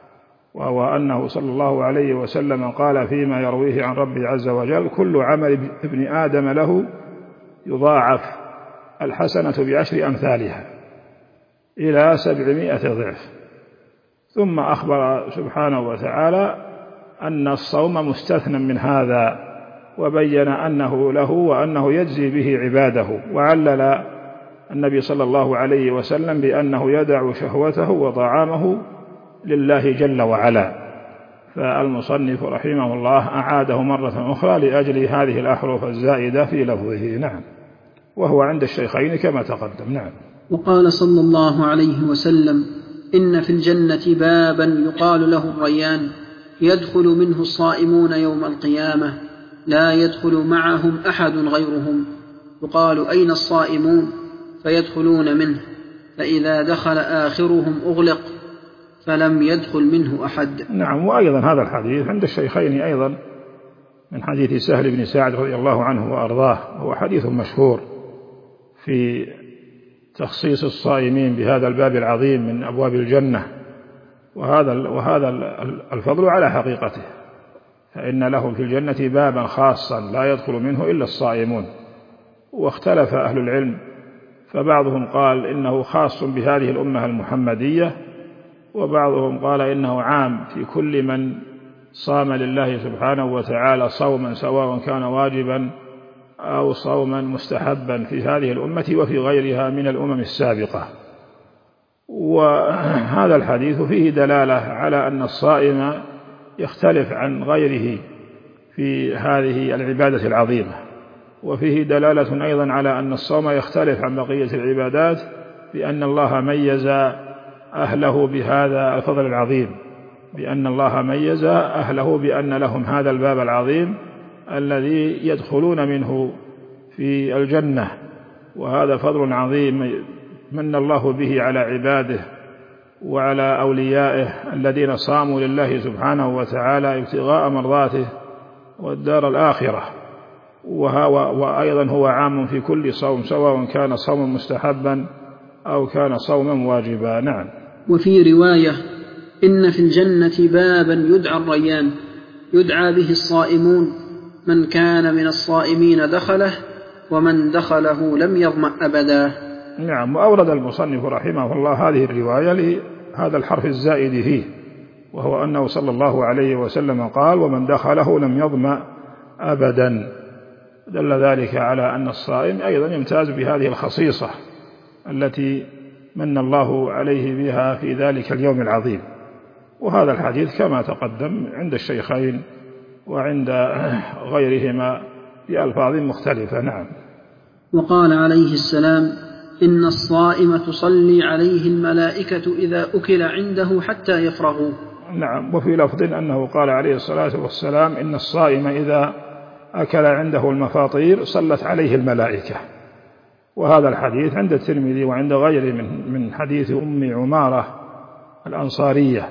S1: وهو أنه صلى الله عليه وسلم قال فيما يرويه عن ربه عز وجل كل عمل ابن آدم له يضاعف، الحسنة ب10 أمثالها إلى 700 ضعف. ثم أخبر سبحانه وتعالى أن الصوم مستثنى من هذا، وبين أنه له وأنه يجزي به عباده، وعلل النبي صلى الله عليه وسلم بأنه يدع شهوته وطعامه لله جل وعلا. فالمصنف رحمه الله أعاده مرة أخرى لأجل هذه الأحرف الزائدة في لفظه. نعم. وهو عند الشيخين كما تقدم. نعم.
S2: وقال صلى الله عليه وسلم إن في الجنة بابا يقال له الريان، يدخل منه الصائمون يوم القيامة، لا يدخل معهم أحد غيرهم. يقال أين الصائمون؟ فيدخلون منه، فإذا دخل آخرهم أغلق فلم يدخل منه أحد.
S1: نعم. وأيضا هذا الحديث عند الشيخين أيضا من حديث سهل بن سعد رضي الله عنه وأرضاه، هو حديث مشهور في تخصيص الصائمين بهذا الباب العظيم من أبواب الجنة، وهذا الفضل على حقيقته، فإن لهم في الجنة بابا خاصا لا يدخل منه إلا الصائمون، واختلف أهل العلم، فبعضهم قال إنه خاص بهذه الأمة المحمدية، وبعضهم قال إنه عام في كل من صام لله سبحانه وتعالى صوما سواء كان واجبا أو صوما مستحبا في هذه الأمة وفي غيرها من الأمم السابقة. وهذا الحديث فيه دلالة على أن الصائم يختلف عن غيره في هذه العبادة العظيمة، وفيه دلالة أيضا على أن الصوم يختلف عن بقية العبادات، بأن الله ميز أهله بهذا الفضل العظيم، بأن الله ميز أهله بأن لهم هذا الباب العظيم الذي يدخلون منه في الجنة، وهذا فضل عظيم من الله به على عباده وعلى أوليائه الذين صاموا لله سبحانه وتعالى ابتغاء مرضاته والدار الآخرة. وأيضا هو عام في كل صوم سواء كان صوما مستحبا أو كان صوما واجبا. نعم.
S2: وفي رواية: إن في الجنة بابا يدعى الريان يدعى به الصائمون، من كان من الصائمين دخله ومن دخله لم يظمأ أبدا.
S1: نعم. وأورد المصنف رحمه الله هذه الرواية لهذا الحرف الزائد فيه، وهو أنه صلى الله عليه وسلم قال: ومن دخله لم يظمأ أبدا. دل ذلك على أن الصائم أيضا يمتاز بهذه الخصيصة التي من الله عليه بها في ذلك اليوم العظيم. وهذا الحديث كما تقدم عند الشيخين وعند غيرهما بألفاظ مختلفة. نعم.
S2: وقال عليه السلام: إن الصائم تصلي عليه الملائكة إذا أكل عنده حتى يفرغوا.
S1: نعم. وفي لفظ أنه قال عليه الصلاة والسلام: إن الصائم إذا أكل عنده المفاطير صلت عليه الملائكة. وهذا الحديث عند الترمذي وعند غيره من حديث أم عمارة الأنصارية،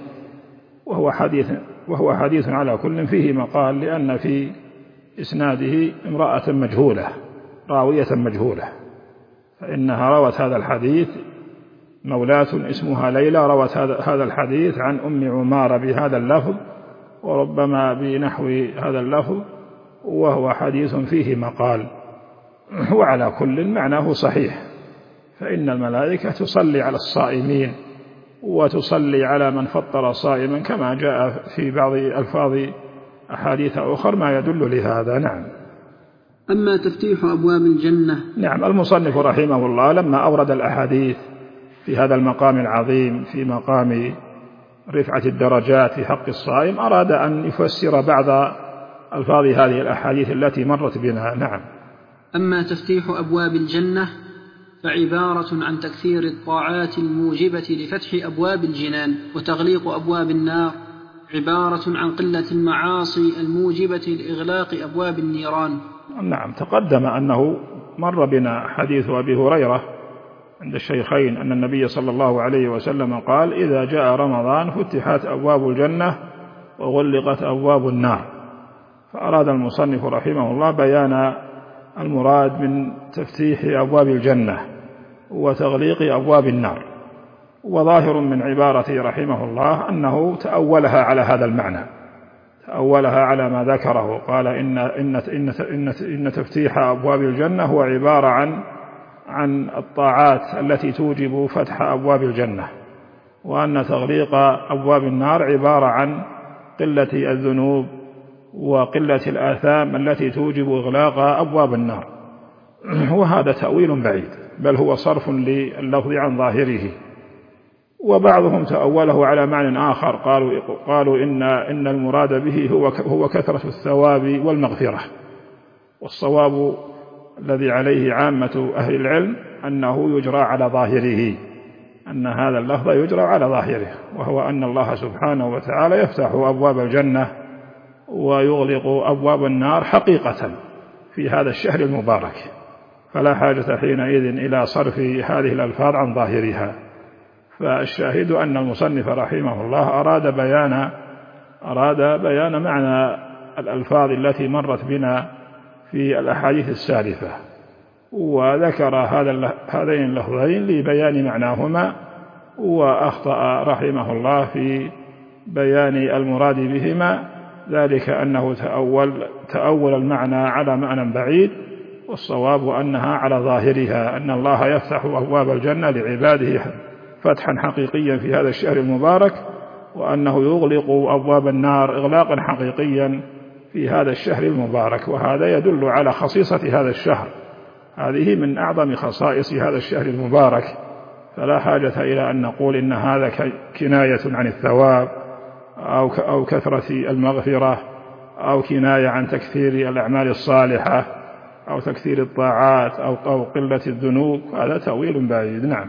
S1: وهو حديث على كل فيه مقال، لأن في إسناده امرأة مجهولة راوية مجهولة، فإنها روت هذا الحديث مولاة اسمها ليلى، روت هذا الحديث عن أم عمارة بهذا اللفظ وربما بنحو هذا اللفظ، وهو حديث فيه مقال. وعلى كل معناه صحيح، فإن الملائكة تصلي على الصائمين وتصلي على من فطر صائما، كما جاء في بعض ألفاظ أحاديث أخرى ما يدل لهذا. نعم.
S2: أما تفتيح أبواب الجنة.
S1: نعم. المصنف رحمه الله لما أورد الأحاديث في هذا المقام العظيم، في مقام رفعة الدرجات في حق الصائم، أراد أن يفسر بعض ألفاظ هذه الأحاديث التي مرت بنا. نعم.
S2: أما تفتيح أبواب الجنة فعبارة عن تكثير الطاعات الموجبة لفتح أبواب الجنان، وتغليق أبواب النار عبارة عن قلة المعاصي الموجبة لإغلاق أبواب النيران.
S1: نعم. تقدم أنه مر بنا حديث أبي هريرة عند الشيخين أن النبي صلى الله عليه وسلم قال: إذا جاء رمضان فتحت أبواب الجنة وغلقت أبواب النار. فأراد المصنف رحمه الله بيان المراد من تفتيح أبواب الجنة وتغليق أبواب النار. وظاهر من عبارته رحمه الله أنه تأولها على هذا المعنى، تأولها على ما ذكره، قال إن تفتيح أبواب الجنة هو عبارة عن الطاعات التي توجب فتح أبواب الجنة، وأن تغليق أبواب النار عبارة عن قلة الذنوب وقلة الآثام التي توجب إغلاق أبواب النار. وهذا تأويل بعيد، بل هو صرف لللفظ عن ظاهره. وبعضهم تأوله على معنى آخر، قالوا إن المراد به هو كثرة الثواب والمغفرة، والصواب الذي عليه عامة أهل العلم أنه يجرى على ظاهره، أن هذا اللفظ يجرى على ظاهره، وهو أن الله سبحانه وتعالى يفتح أبواب الجنة ويغلق أبواب النار حقيقة في هذا الشهر المبارك، فلا حاجة حينئذ إلى صرف هذه الألفاظ عن ظاهرها. فالشاهد أن المصنف رحمه الله أراد بيان معنى الألفاظ التي مرت بنا في الأحاديث السالفة، وذكر هذين اللفظين لبيان معناهما، وأخطأ رحمه الله في بيان المراد بهما، ذلك أنه تأول المعنى على معنى بعيد، والصواب أنها على ظاهرها، أن الله يفتح أبواب الجنة لعباده فتحا حقيقيا في هذا الشهر المبارك، وأنه يغلق أبواب النار إغلاقا حقيقيا في هذا الشهر المبارك. وهذا يدل على خصيصة هذا الشهر، هذه من أعظم خصائص هذا الشهر المبارك، فلا حاجة إلى أن نقول إن هذا كناية عن الثواب أو كثرة المغفرة أو كناية عن تكثير الأعمال الصالحة أو تكثير الطاعات أو قلة الذنوب، هذا تأويل بعيد. نعم.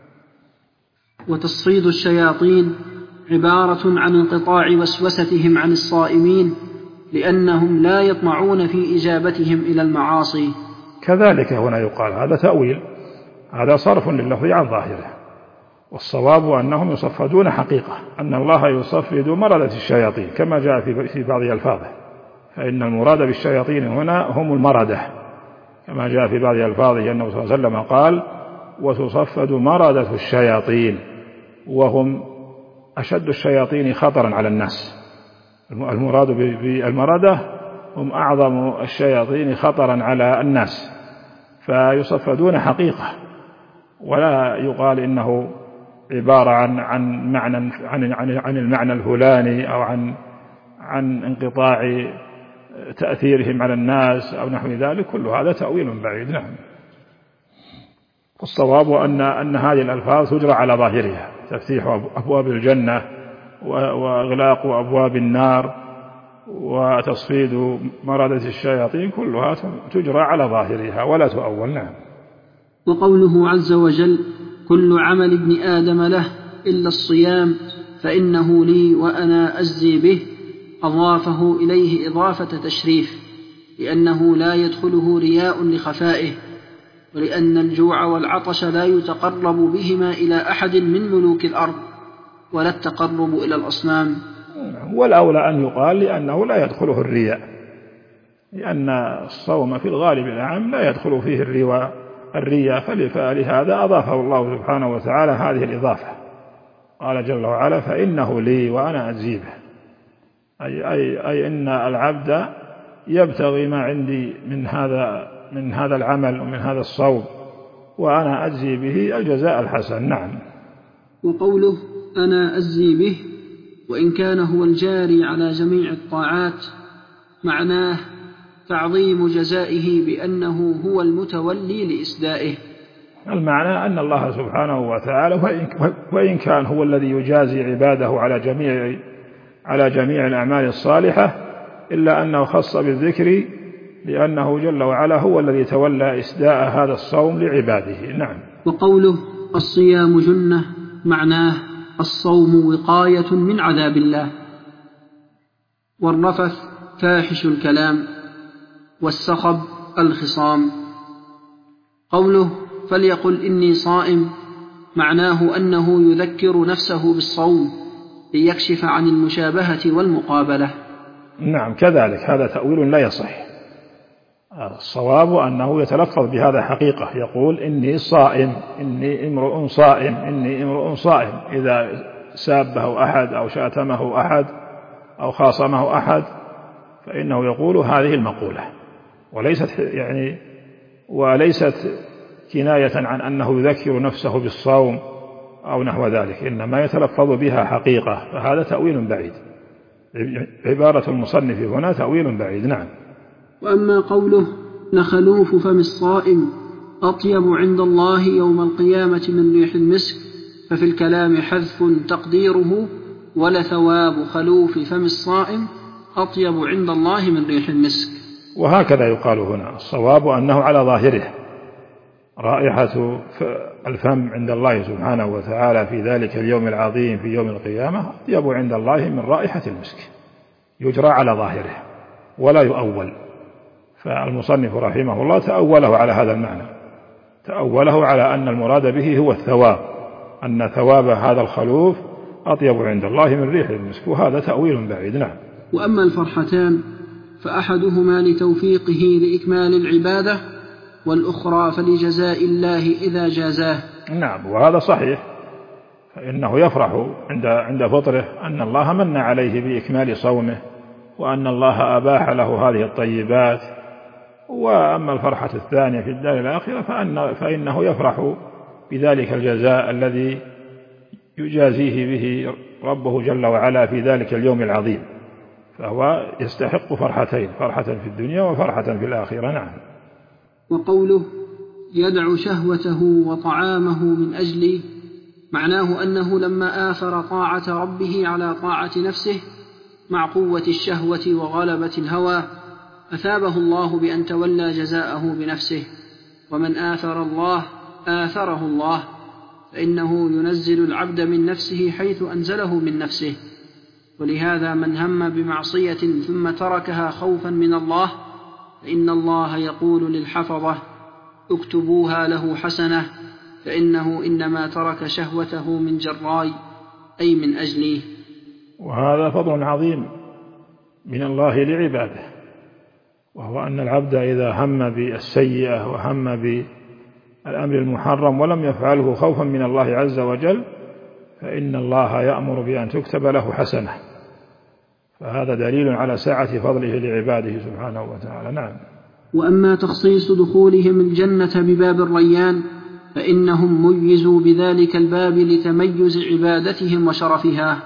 S2: وتصفيد الشياطين عبارة عن انقطاع وسوستهم عن الصائمين لأنهم لا يطمعون في إجابتهم إلى المعاصي.
S1: كذلك هنا يقال هذا تأويل، هذا صرف لللفظ عن ظاهره، والصواب أنهم يصفدون حقيقة، أن الله يصفد مردة الشياطين كما جاء في بعض ألفاظه، فإن المراد بالشياطين هنا هم المردة كما جاء في بعض ألفاظه أنه صلى الله عليه وسلم قال وتصفد مردة الشياطين، وهم أشد الشياطين خطرا على الناس. المراد بالمردة هم أعظم الشياطين خطرا على الناس، فيصفدون حقيقة، ولا يقال إنه عبارة عن معنى عن المعنى الفلاني أو عن انقطاع تأثيرهم على الناس أو نحو ذلك، كل هذا تأويل بعيد. نعم. الصواب أن هذه الألفاظ تجرى على ظاهرها، تفتيح أبواب الجنة وإغلاق أبواب النار وتصفيد مردة الشياطين، كلها تجرى على ظاهرها ولا تؤول. نعم.
S2: وقوله عز وجل كل عمل ابن آدم له إلا الصيام فإنه لي وأنا أجزي به، أضافه إليه إضافة تشريف، لأنه لا يدخله رياء لخفائه، ولأن الجوع والعطش لا يتقرب بهما إلى أحد من ملوك الأرض ولا التقرب إلى الأصنام.
S1: والأولى أن يقال لأنه لا يدخله الرياء، لأن الصوم في الغالب العام لا يدخل فيه الرياء، فلهذا أضافه الله سبحانه وتعالى هذه الإضافة، قال جل وعلا فإنه لي وأنا أجزي به، أي إن العبد يبتغي ما عندي من هذا العمل ومن هذا الصوم، وأنا أجزي به الجزاء الحسن. نعم.
S2: وقوله أنا أجزي به وإن كان هو الجاري على جميع الطاعات معناه تعظيم جزائه بأنه هو المتولي لإسدائه.
S1: المعنى أن الله سبحانه وتعالى وإن كان هو الذي يجازي عباده على جميع الأعمال الصالحة، إلا أنه خص بالذكر لأنه جل وعلا هو الذي تولى إسداء هذا الصوم لعباده. نعم.
S2: وقوله الصيام جنة معناه الصوم وقاية من عذاب الله. والرفث فاحش الكلام، والسخب الخصام. قوله فليقل إني صائم معناه أنه يذكر نفسه بالصوم ليكشف عن المشابهة والمقابلة.
S1: نعم كذلك، هذا تأويل لا يصح. الصواب أنه يتلفظ بهذا حقيقة، يقول إني صائم، إني امرؤ صائم، إني امرؤ صائم. إذا سابه أحد أو شاتمه أحد أو خاصمه أحد فإنه يقول هذه المقولة، وليست كناية عن أنه يذكر نفسه بالصوم أو نحو ذلك، إنما يتلفظ بها حقيقة، فهذا تأويل بعيد. عبارة المصنف هنا تأويل بعيد. نعم.
S2: وأما قوله لخلوف فم الصائم أطيب عند الله يوم القيامة من ريح المسك، ففي الكلام حذف تقديره ولثواب خلوف فم الصائم أطيب عند الله من ريح المسك.
S1: وهكذا يقال هنا، الصواب أنه على ظاهره رائحة الفم عند الله سبحانه وتعالى في ذلك اليوم العظيم في يوم القيامة أطيب عند الله من رائحة المسك، يجرى على ظاهره ولا يؤول. فالمصنف رحمه الله تأوله على هذا المعنى، تأوله على أن المراد به هو الثواب، أن ثواب هذا الخلوف أطيب عند الله من ريح المسك، وهذا تأويل بعيد. نعم.
S2: وأما الفرحتان فأحدهما لتوفيقه لإكمال العبادة، والأخرى فلجزاء الله إذا جازاه.
S1: نعم، وهذا صحيح، فإنه يفرح عند فطره أن الله من عليه بإكمال صومه، وأن الله أباح له هذه الطيبات، وأما الفرحة الثانية في الدار الآخرة فإنه يفرح بذلك الجزاء الذي يجازيه به ربه جل وعلا في ذلك اليوم العظيم، فهو يستحق فرحتين، فرحة في الدنيا وفرحة في الآخرة. نعم.
S2: وقوله يدع شهوته وطعامه من أجلي، معناه أنه لما آثر طاعة ربه على طاعة نفسه مع قوة الشهوة وغلبة الهوى أثابه الله بأن تولى جزاءه بنفسه، ومن آثر الله آثره الله، فإنه ينزل العبد من نفسه حيث أنزله من نفسه. ولهذا من هم بمعصية ثم تركها خوفا من الله فإن الله يقول للحفظة اكتبوها له حسنة، فإنه إنما ترك شهوته من جراي أي من أجلي.
S1: وهذا فضل عظيم من الله لعباده، وهو أن العبد إذا هم بالسيئة وهم بالأمر المحرم ولم يفعله خوفا من الله عز وجل فإن الله يأمر بأن تكتب له حسنة، فهذا دليل على سعة فضله لعباده سبحانه وتعالى. نعم.
S2: وأما تخصيص دخولهم الجنة بباب الريان فإنهم ميزوا بذلك الباب لتميز عبادتهم وشرفها.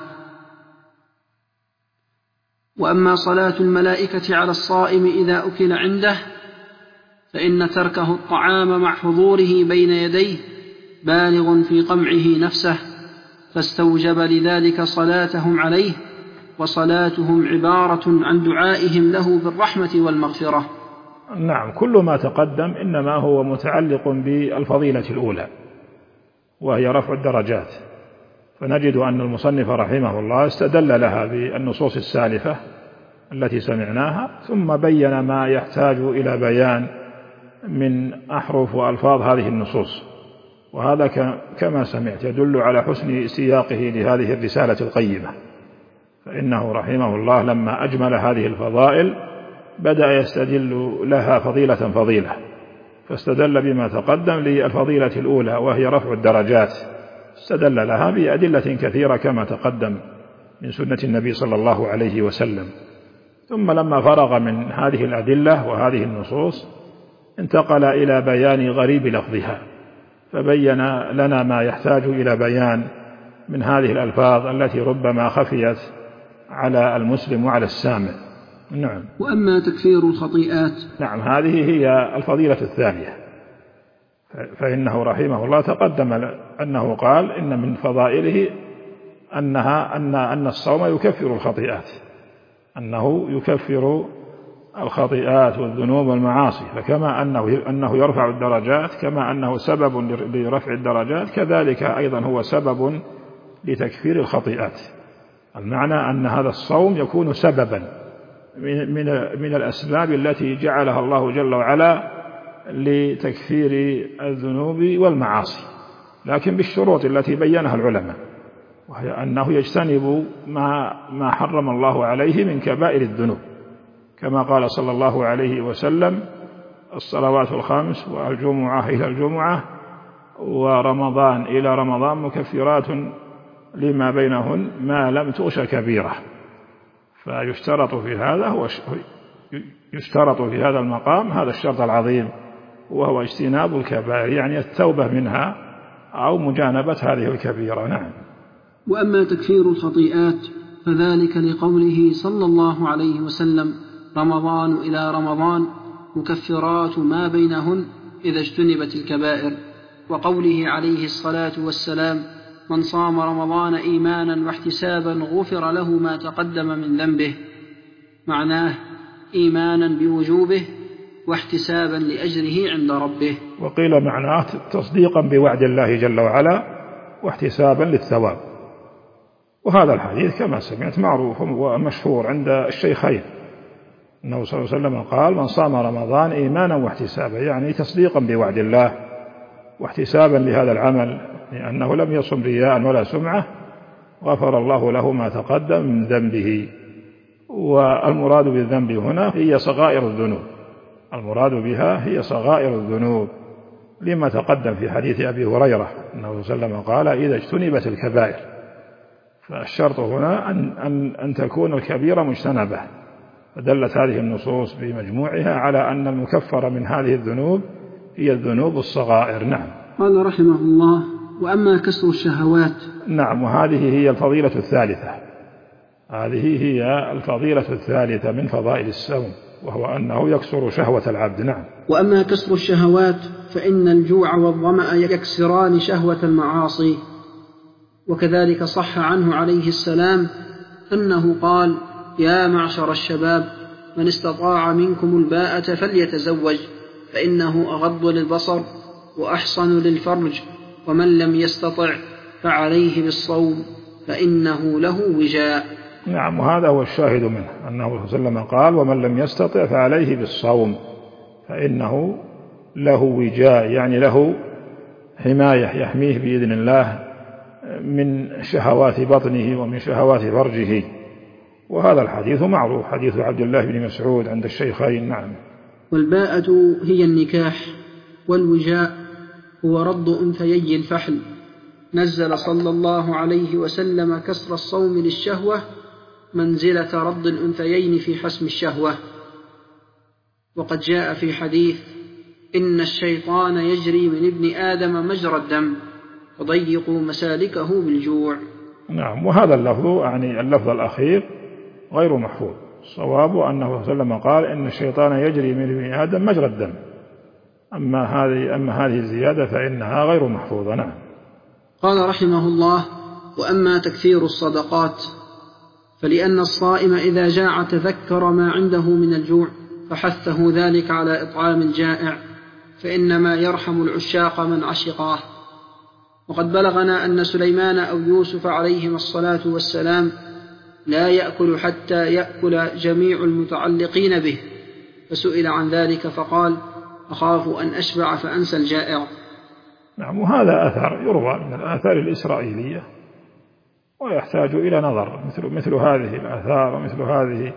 S2: وأما صلاة الملائكة على الصائم إذا أكل عنده فإن تركه الطعام مع حضوره بين يديه بالغ في قمعه نفسه، فاستوجب لذلك صلاتهم عليه، وصلاتهم عبارة عن دعائهم له بالرحمة والمغفرة.
S1: نعم. كل ما تقدم إنما هو متعلق بالفضيلة الأولى وهي رفع الدرجات، فنجد أن المصنف رحمه الله استدل لها بالنصوص السالفة التي سمعناها، ثم بين ما يحتاج إلى بيان من أحرف وألفاظ هذه النصوص، وهذا كما سمعت يدل على حسن سياقه لهذه الرسالة القيمة، فإنه رحمه الله لما أجمل هذه الفضائل بدأ يستدل لها فضيلة فضيلة، فاستدل بما تقدم للفضيلة الأولى وهي رفع الدرجات، استدل لها بأدلة كثيرة كما تقدم من سنة النبي صلى الله عليه وسلم. ثم لما فرغ من هذه الأدلة وهذه النصوص انتقل إلى بيان غريب لفظها، فبين لنا ما يحتاج إلى بيان من هذه الألفاظ التي ربما خفيت على المسلم وعلى السامع. نعم.
S2: وأما تكفير الخطيئات،
S1: نعم، هذه هي الفضيلة الثانية، فإنه رحمه الله تقدم أنه قال إن من فضائله أن الصوم يكفر الخطيئات، أنه يكفر الخطيئات والذنوب والمعاصي، فكما أنه يرفع الدرجات، كما أنه سبب لرفع الدرجات، كذلك أيضا هو سبب لتكفير الخطيئات. المعنى أن هذا الصوم يكون سببا من الأسباب التي جعلها الله جل وعلا لتكفير الذنوب والمعاصي، لكن بالشروط التي بينها العلماء، وهي أنه يجتنب ما حرم الله عليه من كبائر الذنوب، كما قال صلى الله عليه وسلم: الصلوات الخمس والجمعة إلى الجمعة ورمضان إلى رمضان مكفرات لما بينهن ما لم تغش كبيرة. فيشترط في هذا المقام هذا الشرط العظيم، وهو اجتناب الكبائر، يعني التوبة منها أو مجانبة هذه الكبيرة. نعم.
S2: وأما تكفير الخطيئات فذلك لقوله صلى الله عليه وسلم: رمضان إلى رمضان مكفرات ما بينهن إذا اجتنبت الكبائر، وقوله عليه الصلاة والسلام: من صام رمضان إيمانا واحتسابا غفر له ما تقدم من ذنبه. معناه إيمانا بوجوبه واحتسابا لأجره عند ربه.
S1: وقيل معناه تصديقا بوعد الله جل وعلا واحتسابا للثواب. وهذا الحديث كما سمعت معروف ومشهور عند الشيخين، أنه صلى الله عليه وسلم قال: من صام رمضان إيمانا واحتسابا، يعني تصديقا بوعد الله واحتسابا لهذا العمل، لأنه لم يصم رياء ولا سمعة، غفر الله له ما تقدم من ذنبه. والمراد بالذنب هنا هي صغائر الذنوب، المراد بها هي صغائر الذنوب، لما تقدم في حديث أبي هريرة أنه صلى الله عليه وسلم قال: إذا اجتنبت الكبائر. فالشرط هنا أن تكون الكبيرة مجتنبة، فدلت هذه النصوص بمجموعها على أن المكفر من هذه الذنوب هي الذنوب الصغائر. نعم.
S2: قال رحمه الله: وأما كسر الشهوات.
S1: نعم، وهذه هي الفضيلة الثالثة، هذه هي الفضيلة الثالثة من فضائل الصوم، وهو أنه يكسر شهوة العبد. نعم.
S2: وأما كسر الشهوات فإن الجوع والظمأ يكسران شهوة المعاصي. وكذلك صح عنه عليه السلام أنه قال: يا معشر الشباب من استطاع منكم الباءة فليتزوج فإنه أغض للبصر وأحصن للفرج، ومن لم يستطع فعليه بالصوم فإنه له وجاء.
S1: نعم، وهذا هو الشاهد منه، أنه صلى الله عليه وسلم قال: ومن لم يستطع فعليه بالصوم فإنه له وجاء، يعني له حماية يحميه بإذن الله من شهوات بطنه ومن شهوات فرجه. وهذا الحديث معروف، حديث عبد الله بن مسعود عند الشيخين. نعم.
S2: والباءة هي النكاح، والوجاء هو رد أنثيي الفحل. نزل صلى الله عليه وسلم كسر الصوم للشهوة منزلة رد الأنثيين في حسم الشهوة. وقد جاء في حديث: إن الشيطان يجري من ابن آدم مجرى الدم فضيقوا مسالكه بالجوع.
S1: نعم، وهذا اللفظ يعني اللفظ الأخير غير محفوظ، الصواب أنه صلى الله عليه وسلم قال: إن الشيطان يجري من ابن آدم مجرى الدم. أما هذه الزيادة فإنها غير محفوظة. نعم.
S2: قال رحمه الله: وأما تكثير الصدقات فلأن الصائم إذا جاع تذكر ما عنده من الجوع فحثه ذلك على إطعام الجائع، فإنما يرحم العشاق من عشقاه. وقد بلغنا أن سليمان أو يوسف عليهما الصلاة والسلام لا يأكل حتى يأكل جميع المتعلقين به، فسئل عن ذلك فقال: أخاف أن أشبع فأنسى الجائع.
S1: نعم، وهذا أثر يروى من الآثار الإسرائيلية ويحتاج إلى نظر، مثل هذه الآثار ومثل هذه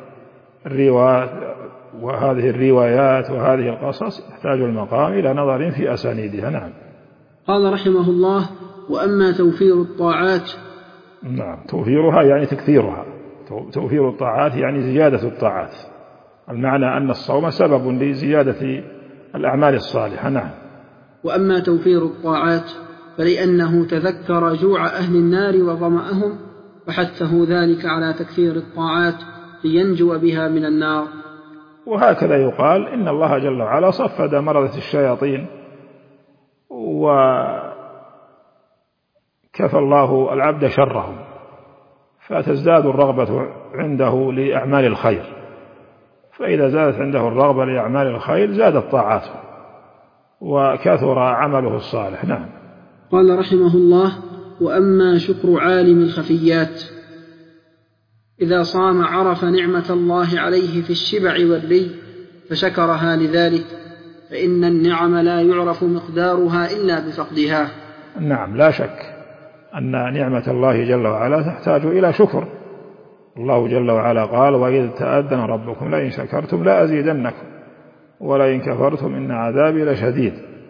S1: الروايات وهذه القصص يحتاج المقام إلى نظر في أسانيدها. نعم.
S2: قال رحمه الله: وأما توفير الطاعات.
S1: نعم، توفيرها يعني تكثيرها، توفير الطاعات يعني زيادة الطاعات، المعنى أن الصوم سبب لزيادة الأعمال الصالحة. نعم.
S2: وأما توفير الطاعات فلأنه تذكر جوع أهل النار وظمأهم فحثه ذلك على تكثير الطاعات لينجو بها من النار.
S1: وهكذا يقال إن الله جل وعلا صفد مرضة الشياطين وكفى الله العبد شرهم، فتزداد الرغبة عنده لأعمال الخير، فإذا زادت عنده الرغبة لأعمال الخير زادت طاعاته وكثر عمله الصالح. نعم.
S2: قال رحمه الله: وأما شكر عالم الخفيات إذا صام عرف نعمة الله عليه في الشبع والري فشكرها لذلك، فإن النعم لا يعرف مقدارها إلا بفقدها.
S1: نعم، لا شك أن نعمة الله جل وعلا تحتاج إلى شكر. الله جل وعلا قال: وإذ تأذن ربكم لئن شكرتم لأزيدنكم ولئن كفرتم إن عذابي لشديد.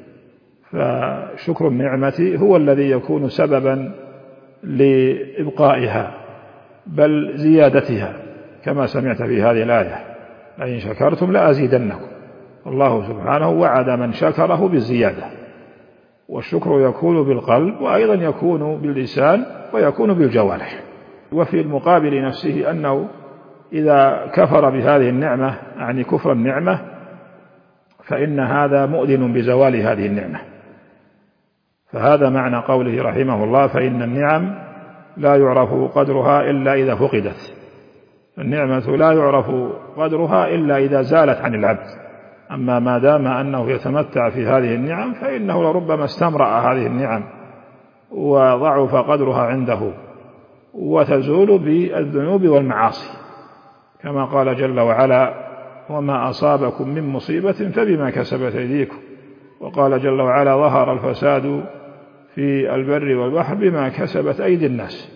S1: فشكر النعمة هو الذي يكون سببا لإبقائها بل زيادتها، كما سمعت في هذه الآية: لئن شكرتم لأزيدنكم. الله سبحانه وعد من شكره بالزيادة، والشكر يكون بالقلب وأيضا يكون باللسان ويكون بالجوارح. وفي المقابل نفسه أنه إذا كفر بهذه النعمة يعني كفر النعمة فإن هذا مؤذن بزوال هذه النعمة. فهذا معنى قوله رحمه الله: فإن النعم لا يعرف قدرها إلا إذا فقدت. النعمة لا يعرف قدرها إلا إذا زالت عن العبد، أما ما دام أنه يتمتع في هذه النعم فإنه لربما استمرأ هذه النعم وضعف قدرها عنده، وتزول بالذنوب والمعاصي، كما قال جل وعلا: وما أصابكم من مصيبة فبما كسبت أيديكم. وقال جل وعلا: ظهر الفساد في البر والبحر بما كسبت أيدي الناس.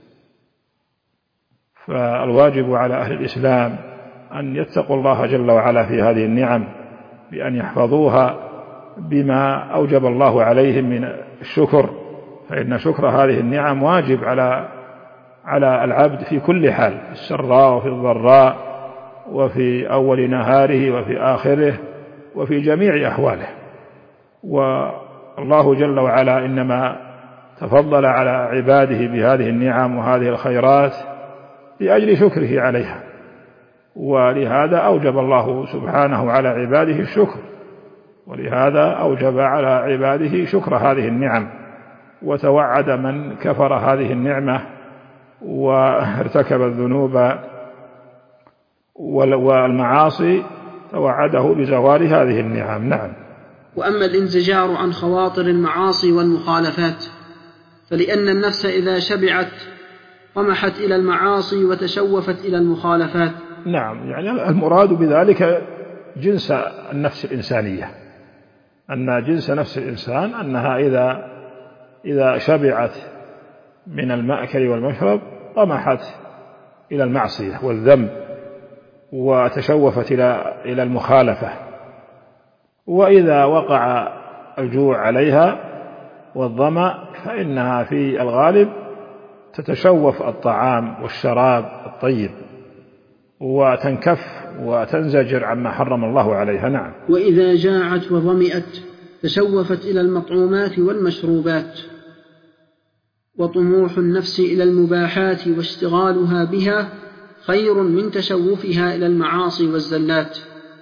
S1: فالواجب على أهل الإسلام أن يتقوا الله جل وعلا في هذه النعم بأن يحفظوها بما أوجب الله عليهم من الشكر، فإن شكر هذه النعم واجب على العبد في كل حال، في السراء وفي الضراء وفي أول نهاره وفي آخره وفي جميع أحواله. والله جل وعلا إنما تفضل على عباده بهذه النعم وهذه الخيرات لأجل شكره عليها، ولهذا أوجب الله سبحانه على عباده الشكر، ولهذا أوجب على عباده شكر هذه النعم، وتوعد من كفر هذه النعمة وارتكب الذنوب والمعاصي توعده بزوال هذه النعم. نعم.
S2: وأما الانزجار عن خواطر المعاصي والمخالفات، فلأن النفس إذا شبعت طمحت إلى المعاصي وتشوفت إلى المخالفات.
S1: نعم، يعني المراد بذلك جنس النفس الإنسانية، أن جنس نفس الإنسان أنها إذا شبعت من المأكل والمشرب طمحت إلى المعصية والذنب وتشوفت إلى المخالفة، وإذا وقع الجوع عليها والظمأ فإنها في الغالب تتشوف الطعام والشراب الطيب وتنكف وتنزجر عما حرم الله عليها. نعم.
S2: وإذا جاعت وظمئت تشوفت إلى المطعومات والمشروبات. وطموح النفس إلى المباحات واشتغالها بها خير من تشوفها إلى المعاصي والزلات.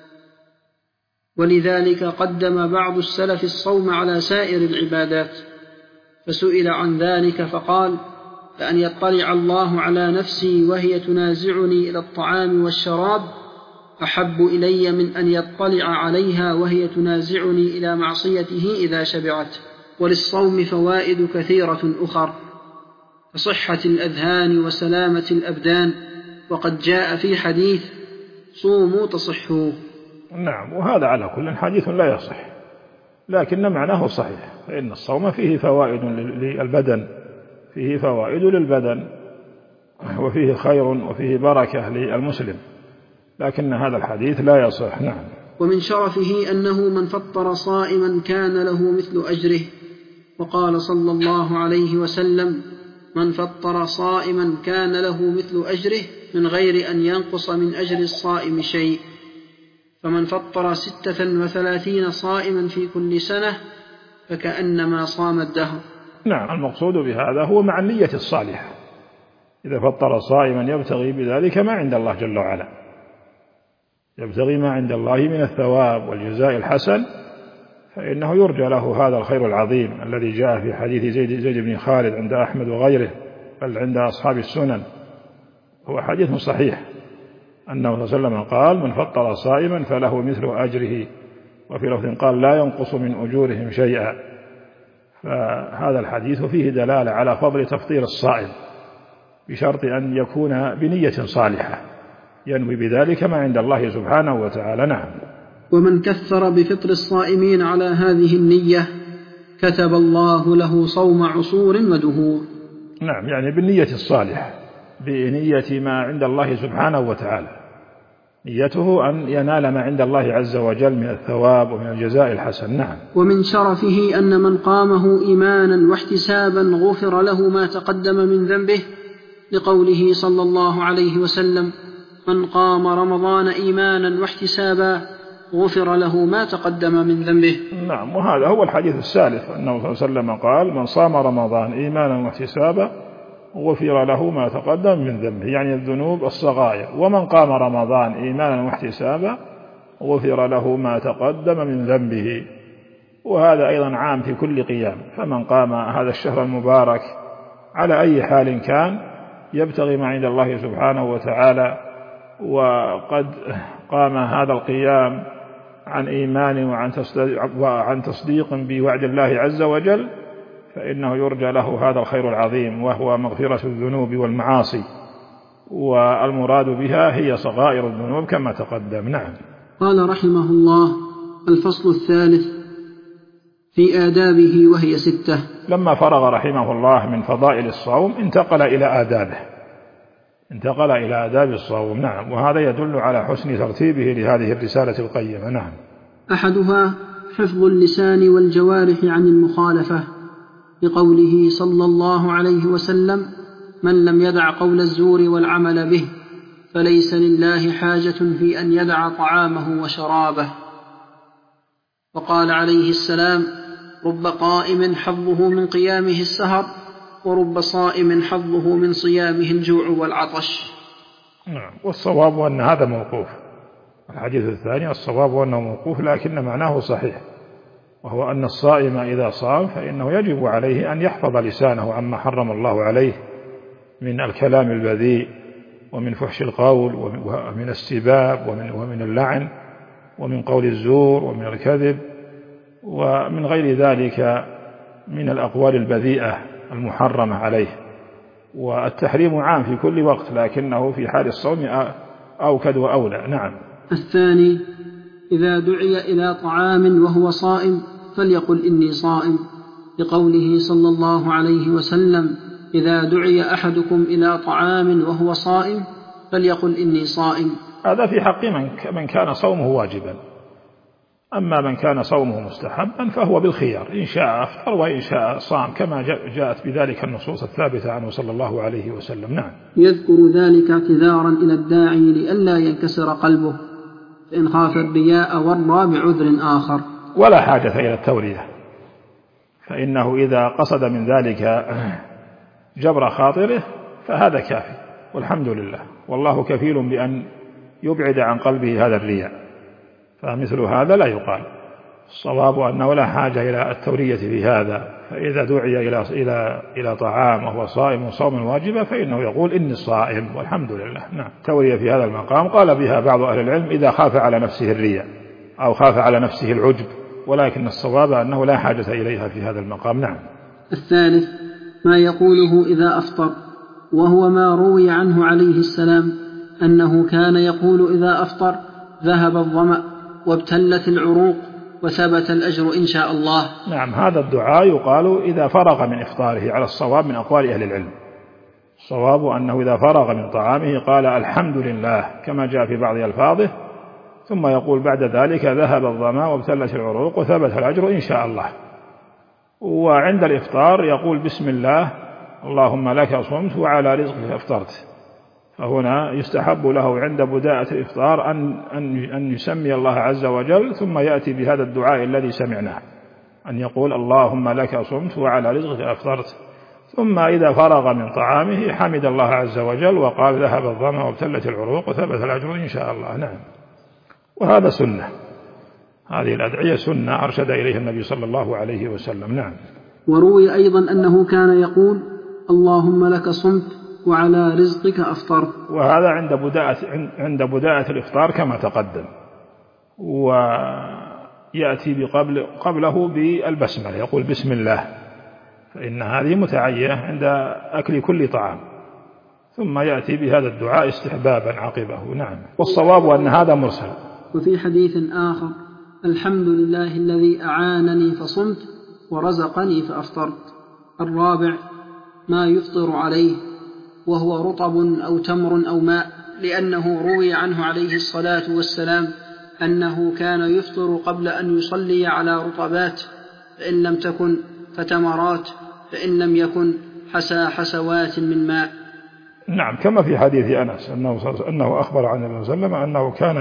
S2: ولذلك قدم بعض السلف الصوم على سائر العبادات، فسئل عن ذلك فقال: لأن يطلع الله على نفسي وهي تنازعني إلى الطعام والشراب أحب إلي من أن يطلع عليها وهي تنازعني إلى معصيته إذا شبعت. وللصوم فوائد كثيرة أخر كصحة الأذهان وسلامة الأبدان، وقد جاء في حديث: صوموا تصحوا.
S1: نعم، وهذا على كل حديث لا يصح، لكن معناه صحيح، فإن الصوم فيه فوائد للبدن، فيه فوائد للبدن وفيه خير وفيه بركة للمسلم، لكن هذا الحديث لا يصح. نعم.
S2: ومن شرفه أنه من فطر صائما كان له مثل أجره، وقال صلى الله عليه وسلم: من فطر صائما كان له مثل أجره من غير أن ينقص من أجر الصائم شيء. فمن فطر 36 صائما في كل سنة فكأنما صام الدهر.
S1: نعم، المقصود بهذا هو مع النية الصالحة، إذا فطر صائما يبتغي بذلك ما عند الله جل وعلا، يبتغي ما عند الله من الثواب والجزاء الحسن، فإنه يرجى له هذا الخير العظيم الذي جاء في حديث زيد بن خالد عند أحمد وغيره، بل عند أصحاب السنن، هو حديث صحيح أنه صلى الله عليه وسلم قال: من فطر صائما فله مثل أجره، وفي لفظ قال: لا ينقص من أجورهم شيئا. فهذا الحديث فيه دلالة على فضل تفطير الصائم، بشرط أن يكون بنية صالحة ينوي بذلك ما عند الله سبحانه وتعالى. نعم.
S2: ومن كثر بفطر الصائمين على هذه النية كتب الله له صوم عصور ودهور.
S1: نعم، يعني بالنية الصالحة، بنية ما عند الله سبحانه وتعالى، نيته أن ينال ما عند الله عز وجل من الثواب ومن الجزاء الحسن. نعم.
S2: ومن شرفه أن من قامه إيمانا واحتسابا غفر له ما تقدم من ذنبه، لقوله صلى الله عليه وسلم: من قام رمضان إيمانا واحتسابا غفر له ما تقدم من ذنبه.
S1: نعم، وهذا هو الحديث الثالث، أنه صلى الله عليه وسلم قال: من صام رمضان إيمانا واحتسابا غفر له ما تقدم من ذنبه، يعني الذنوب الصغائر. ومن قام رمضان إيمانا واحتسابا غفر له ما تقدم من ذنبه. وهذا أيضا عام في كل قيام، فمن قام هذا الشهر المبارك على أي حال كان يبتغي ما عند الله سبحانه وتعالى، وقد قام هذا القيام عن إيمان وعن تصديق بوعد الله عز وجل، فإنه يرجى له هذا الخير العظيم، وهو مغفرة الذنوب والمعاصي، والمراد بها هي صغائر الذنوب كما تقدم. نعم.
S2: قال رحمه الله: الفصل الثالث في آدابه، وهي 6.
S1: لما فرغ رحمه الله من فضائل الصوم انتقل إلى آدابه، انتقل إلى آداب الصوم. نعم، وهذا يدل على حسن ترتيبه لهذه الرسالة القيمة. نعم.
S2: أحدها حفظ اللسان والجوارح عن المخالفة، لقوله صلى الله عليه وسلم: من لم يدع قول الزور والعمل به. فليس لله حاجة في أن يدع طعامه وشرابه. وقال عليه السلام: رب قائم حظه من قيامه السهر، ورب صائم حظه من صيامه الجوع والعطش.
S1: نعم. والصواب أن هذا موقوف. الحديث الثاني الصواب أنه موقوف، لكن معناه صحيح، وهو أن الصائم إذا صام فإنه يجب عليه أن يحفظ لسانه عما حرم الله عليه من الكلام البذيء، ومن فحش القول، ومن السباب، ومن اللعن، ومن قول الزور، ومن الكذب، ومن غير ذلك من الأقوال البذيئة المحرمة عليه. والتحريم عام في كل وقت، لكنه في حال الصوم أوكد وأولى. نعم.
S2: الثاني: إذا دعي إلى طعام وهو صائم فليقل إني صائم، لقوله صلى الله عليه وسلم: إذا دعي أحدكم إلى طعام وهو صائم فليقل إني صائم.
S1: هذا في حق من كان صومه واجبا. أما من كان صومه مستحبا فهو بالخيار، إن شاء أفطر وإن شاء صام، كما جاءت بذلك النصوص الثابتة عنه صلى الله عليه وسلم. نعم.
S2: يذكر ذلك اعتذارا إلى الداعي لئلا ينكسر قلبه، فإن خاف الرياء ورى بعذر آخر.
S1: ولا حاجة إلى التورية، فإنه إذا قصد من ذلك جبر خاطره فهذا كافي، والحمد لله، والله كفيل بأن يبعد عن قلبه هذا الرياء، فمثل هذا لا يقال. الصواب أنه لا حاجة إلى التورية في هذا، فإذا دعي إلى طعام وهو صائم صوما واجبا فإنه يقول إني صائم والحمد لله. نعم. التورية في هذا المقام قال بها بعض أهل العلم إذا خاف على نفسه الرياء أو خاف على نفسه العجب، ولكن الصواب أنه لا حاجة إليها في هذا المقام. نعم.
S2: الثالث: ما يقوله إذا أفطر، وهو ما روي عنه عليه السلام أنه كان يقول إذا أفطر: ذهب الظمأ وابتلت العروق وثبت الأجر إن شاء الله.
S1: نعم. هذا الدعاء يقال إذا فرغ من إفطاره على الصواب من أقوال أهل العلم. الصواب أنه إذا فرغ من طعامه قال الحمد لله كما جاء في بعض ألفاظه، ثم يقول بعد ذلك ذهب الظمأ وابتلت العروق وثبت الأجر إن شاء الله. وعند الإفطار يقول بسم الله اللهم لك صمت وعلى رزقك أفطرت. فهنا يستحب له عند بداءة الإفطار أن يسمي الله عز وجل، ثم يأتي بهذا الدعاء الذي سمعناه، أن يقول اللهم لك صمت وعلى رزقك أفطرت. ثم إذا فرغ من طعامه حمد الله عز وجل وقال ذهب الظمأ وابتلت العروق وثبت الأجر إن شاء الله. نعم. وهذا سنة، هذه الأدعية سنة أرشد إليها النبي صلى الله عليه وسلم. نعم.
S2: وروي أيضا أنه كان يقول اللهم لك صمت وعلى رزقك أفطرت.
S1: وهذا عند بداءة الإفطار كما تقدم، ويأتي قبله بالبسملة، يقول بسم الله، فإن هذه متعينة عند أكل كل طعام، ثم يأتي بهذا الدعاء استحبابا عقبه. نعم. والصواب أن هذا مرسل.
S2: وفي حديث آخر: الحمد لله الذي أعانني فصمت ورزقني فأفطرت. الرابع: ما يفطر عليه، وهو رطب أو تمر أو ماء، لأنه روي عنه عليه الصلاة والسلام أنه كان يفطر قبل أن يصلي على رطبات، فإن لم تكن فتمرات، فإن لم يكن حسوات من ماء.
S1: نعم. كما في حديث أنس أنه أخبر عن النبي صلى الله عليه وسلم أنه كان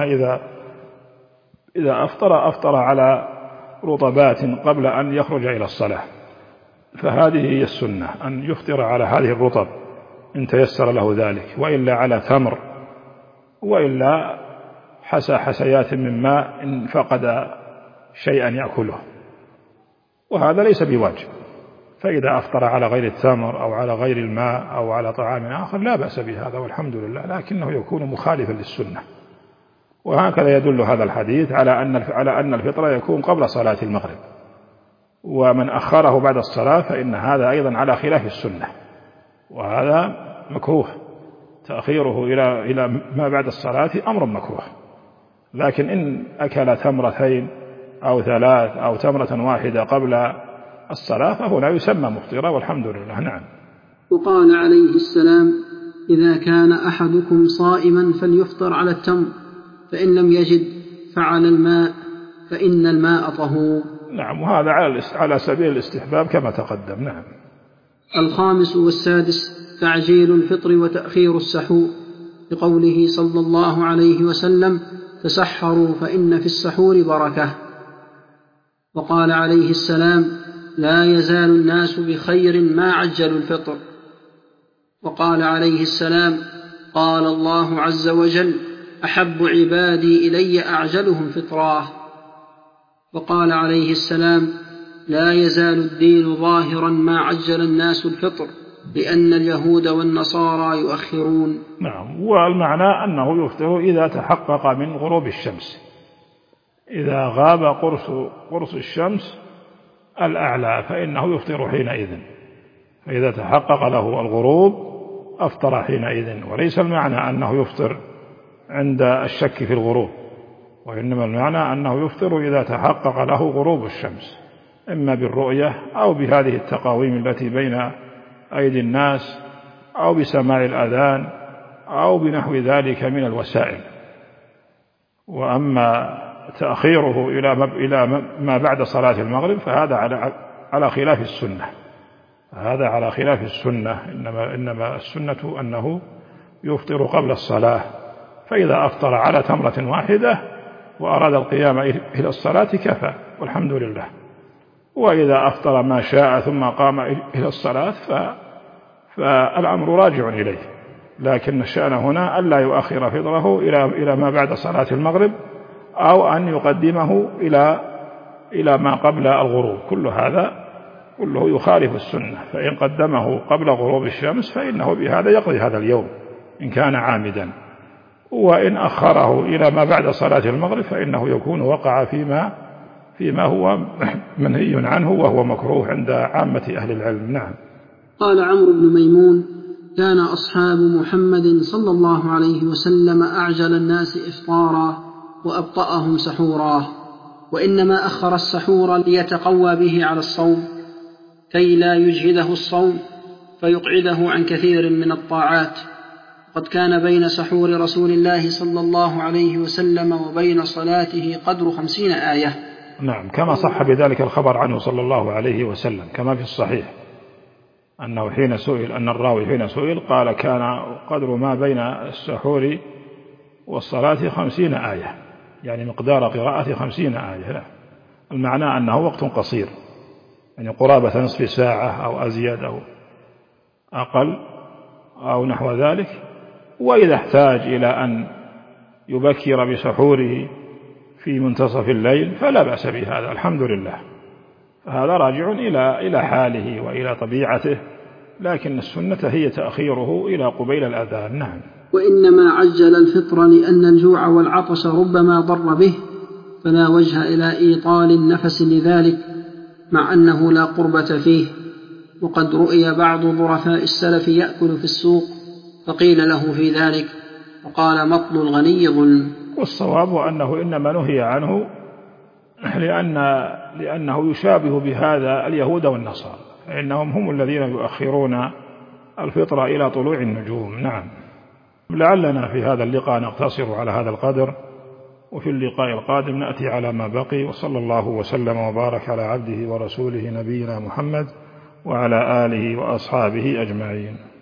S1: إذا أفطر على رطبات قبل أن يخرج إلى الصلاة، فهذه هي السنة، أن يفطر على هذه الرطب إن تيسر له ذلك، وإلا على تمر، وإلا حسيات من ماء إن فقد شيئا يأكله، وهذا ليس بواجب. فإذا أفطر على غير التمر أو على غير الماء أو على طعام آخر لا بأس بهذا والحمد لله، لكنه يكون مخالفا للسنة. وهكذا يدل هذا الحديث على أن الفطر يكون قبل صلاة المغرب، ومن أخره بعد الصلاة فإن هذا أيضا على خلاف السنة، وهذا مكروه، تأخيره إلى ما بعد الصلاة أمر مكروه. لكن إن أكل تمرتين أو ثلاث أو تمرة واحدة قبل الصلاة فهنا يسمى مفطرا والحمد لله. نعم.
S2: وقال عليه السلام: إذا كان أحدكم صائما فليفطر على التمر، فإن لم يجد فعلى الماء، فإن الماء طهور.
S1: نعم. وهذا على سبيل الاستحباب كما تقدم. نعم.
S2: الخامس والسادس: تعجيل الفطر وتأخير السحور. بقوله صلى الله عليه وسلم: تسحروا فإن في السحور بركة. وقال عليه السلام: لا يزال الناس بخير ما عجلوا الفطر. وقال عليه السلام: قال الله عز وجل: أحب عبادي إلي أعجلهم فطراه. وقال عليه السلام: لا يزال الدين ظاهرا ما عجل الناس الفطر، لأن اليهود والنصارى يؤخرون.
S1: نعم. والمعنى أنه يفطر إذا تحقق من غروب الشمس، إذا غاب قرص الشمس الأعلى فإنه يفطر حينئذ، فإذا تحقق له الغروب أفطر حينئذ. وليس المعنى أنه يفطر عند الشك في الغروب، وإنما المعنى أنه يفطر إذا تحقق له غروب الشمس، إما بالرؤية أو بهذه التقاويم التي بين أيدي الناس، أو بسماع الأذان، أو بنحو ذلك من الوسائل. وأما تأخيره إلى ما بعد صلاة المغرب فهذا على خلاف السنة، هذا على خلاف السنة. إنما السنة أنه يفطر قبل الصلاة، فإذا أفطر على تمرة واحدة وأراد القيام إلى الصلاة كفى والحمد لله. وإذا أفطر ما شاء ثم قام إلى الصلاة فالأمر راجع إليه، لكن الشأن هنا ألا يؤخر فطره إلى ما بعد صلاة المغرب، أو أن يقدمه إلى ما قبل الغروب. كله يخالف السنة، فإن قدمه قبل غروب الشمس فإنه بهذا يقضي هذا اليوم إن كان عامدا، وإن أخره إلى ما بعد صلاة المغرب فإنه يكون وقع فيما هو منهي عنه وهو مكروه عند عامة أهل العلم. نعم.
S2: قال عمرو بن ميمون: كان أصحاب محمد صلى الله عليه وسلم أعجل الناس إفطارا وأبطأهم سحورا، وإنما أخر السحور ليتقوى به على الصوم، كي لا يجهده الصوم فيقعده عن كثير من الطاعات. قد كان بين سحور رسول الله صلى الله عليه وسلم وبين صلاته قدر 50 آية.
S1: نعم، كما صح بذلك الخبر عنه صلى الله عليه وسلم، كما في الصحيح أن الراوي حين سئل قال: كان قدر ما بين السحور والصلاة 50 آية، يعني مقدار قراءة 50 آية. لا، المعنى أنه وقت قصير، يعني قرابة نصف ساعة أو أزيد أو أقل أو نحو ذلك. وإذا احتاج إلى أن يبكر بسحوره في منتصف الليل فلا بأس بهذا، الحمد لله، فهذا راجع إلى حاله وإلى طبيعته، لكن السنة هي تأخيره إلى قبيل الأذان. نعم.
S2: وإنما عجل الفطر لأن الجوع والعطش ربما ضر به، فلا وجه إلى إيطال النفس لذلك، مع أنه لا قربة فيه. وقد رؤي بعض ظرفاء السلف يأكل في السوق فقيل له في ذلك وقال: مطل الغني ظلم.
S1: والصواب أنه إنما نهي عنه لأنه يشابه بهذا اليهود والنصارى، فإنهم هم الذين يؤخرون الفطر إلى طلوع النجوم. نعم. لعلنا في هذا اللقاء نقتصر على هذا القدر، وفي اللقاء القادم نأتي على ما بقي. وصلى الله وسلم وبارك على عبده ورسوله نبينا محمد وعلى آله وأصحابه أجمعين.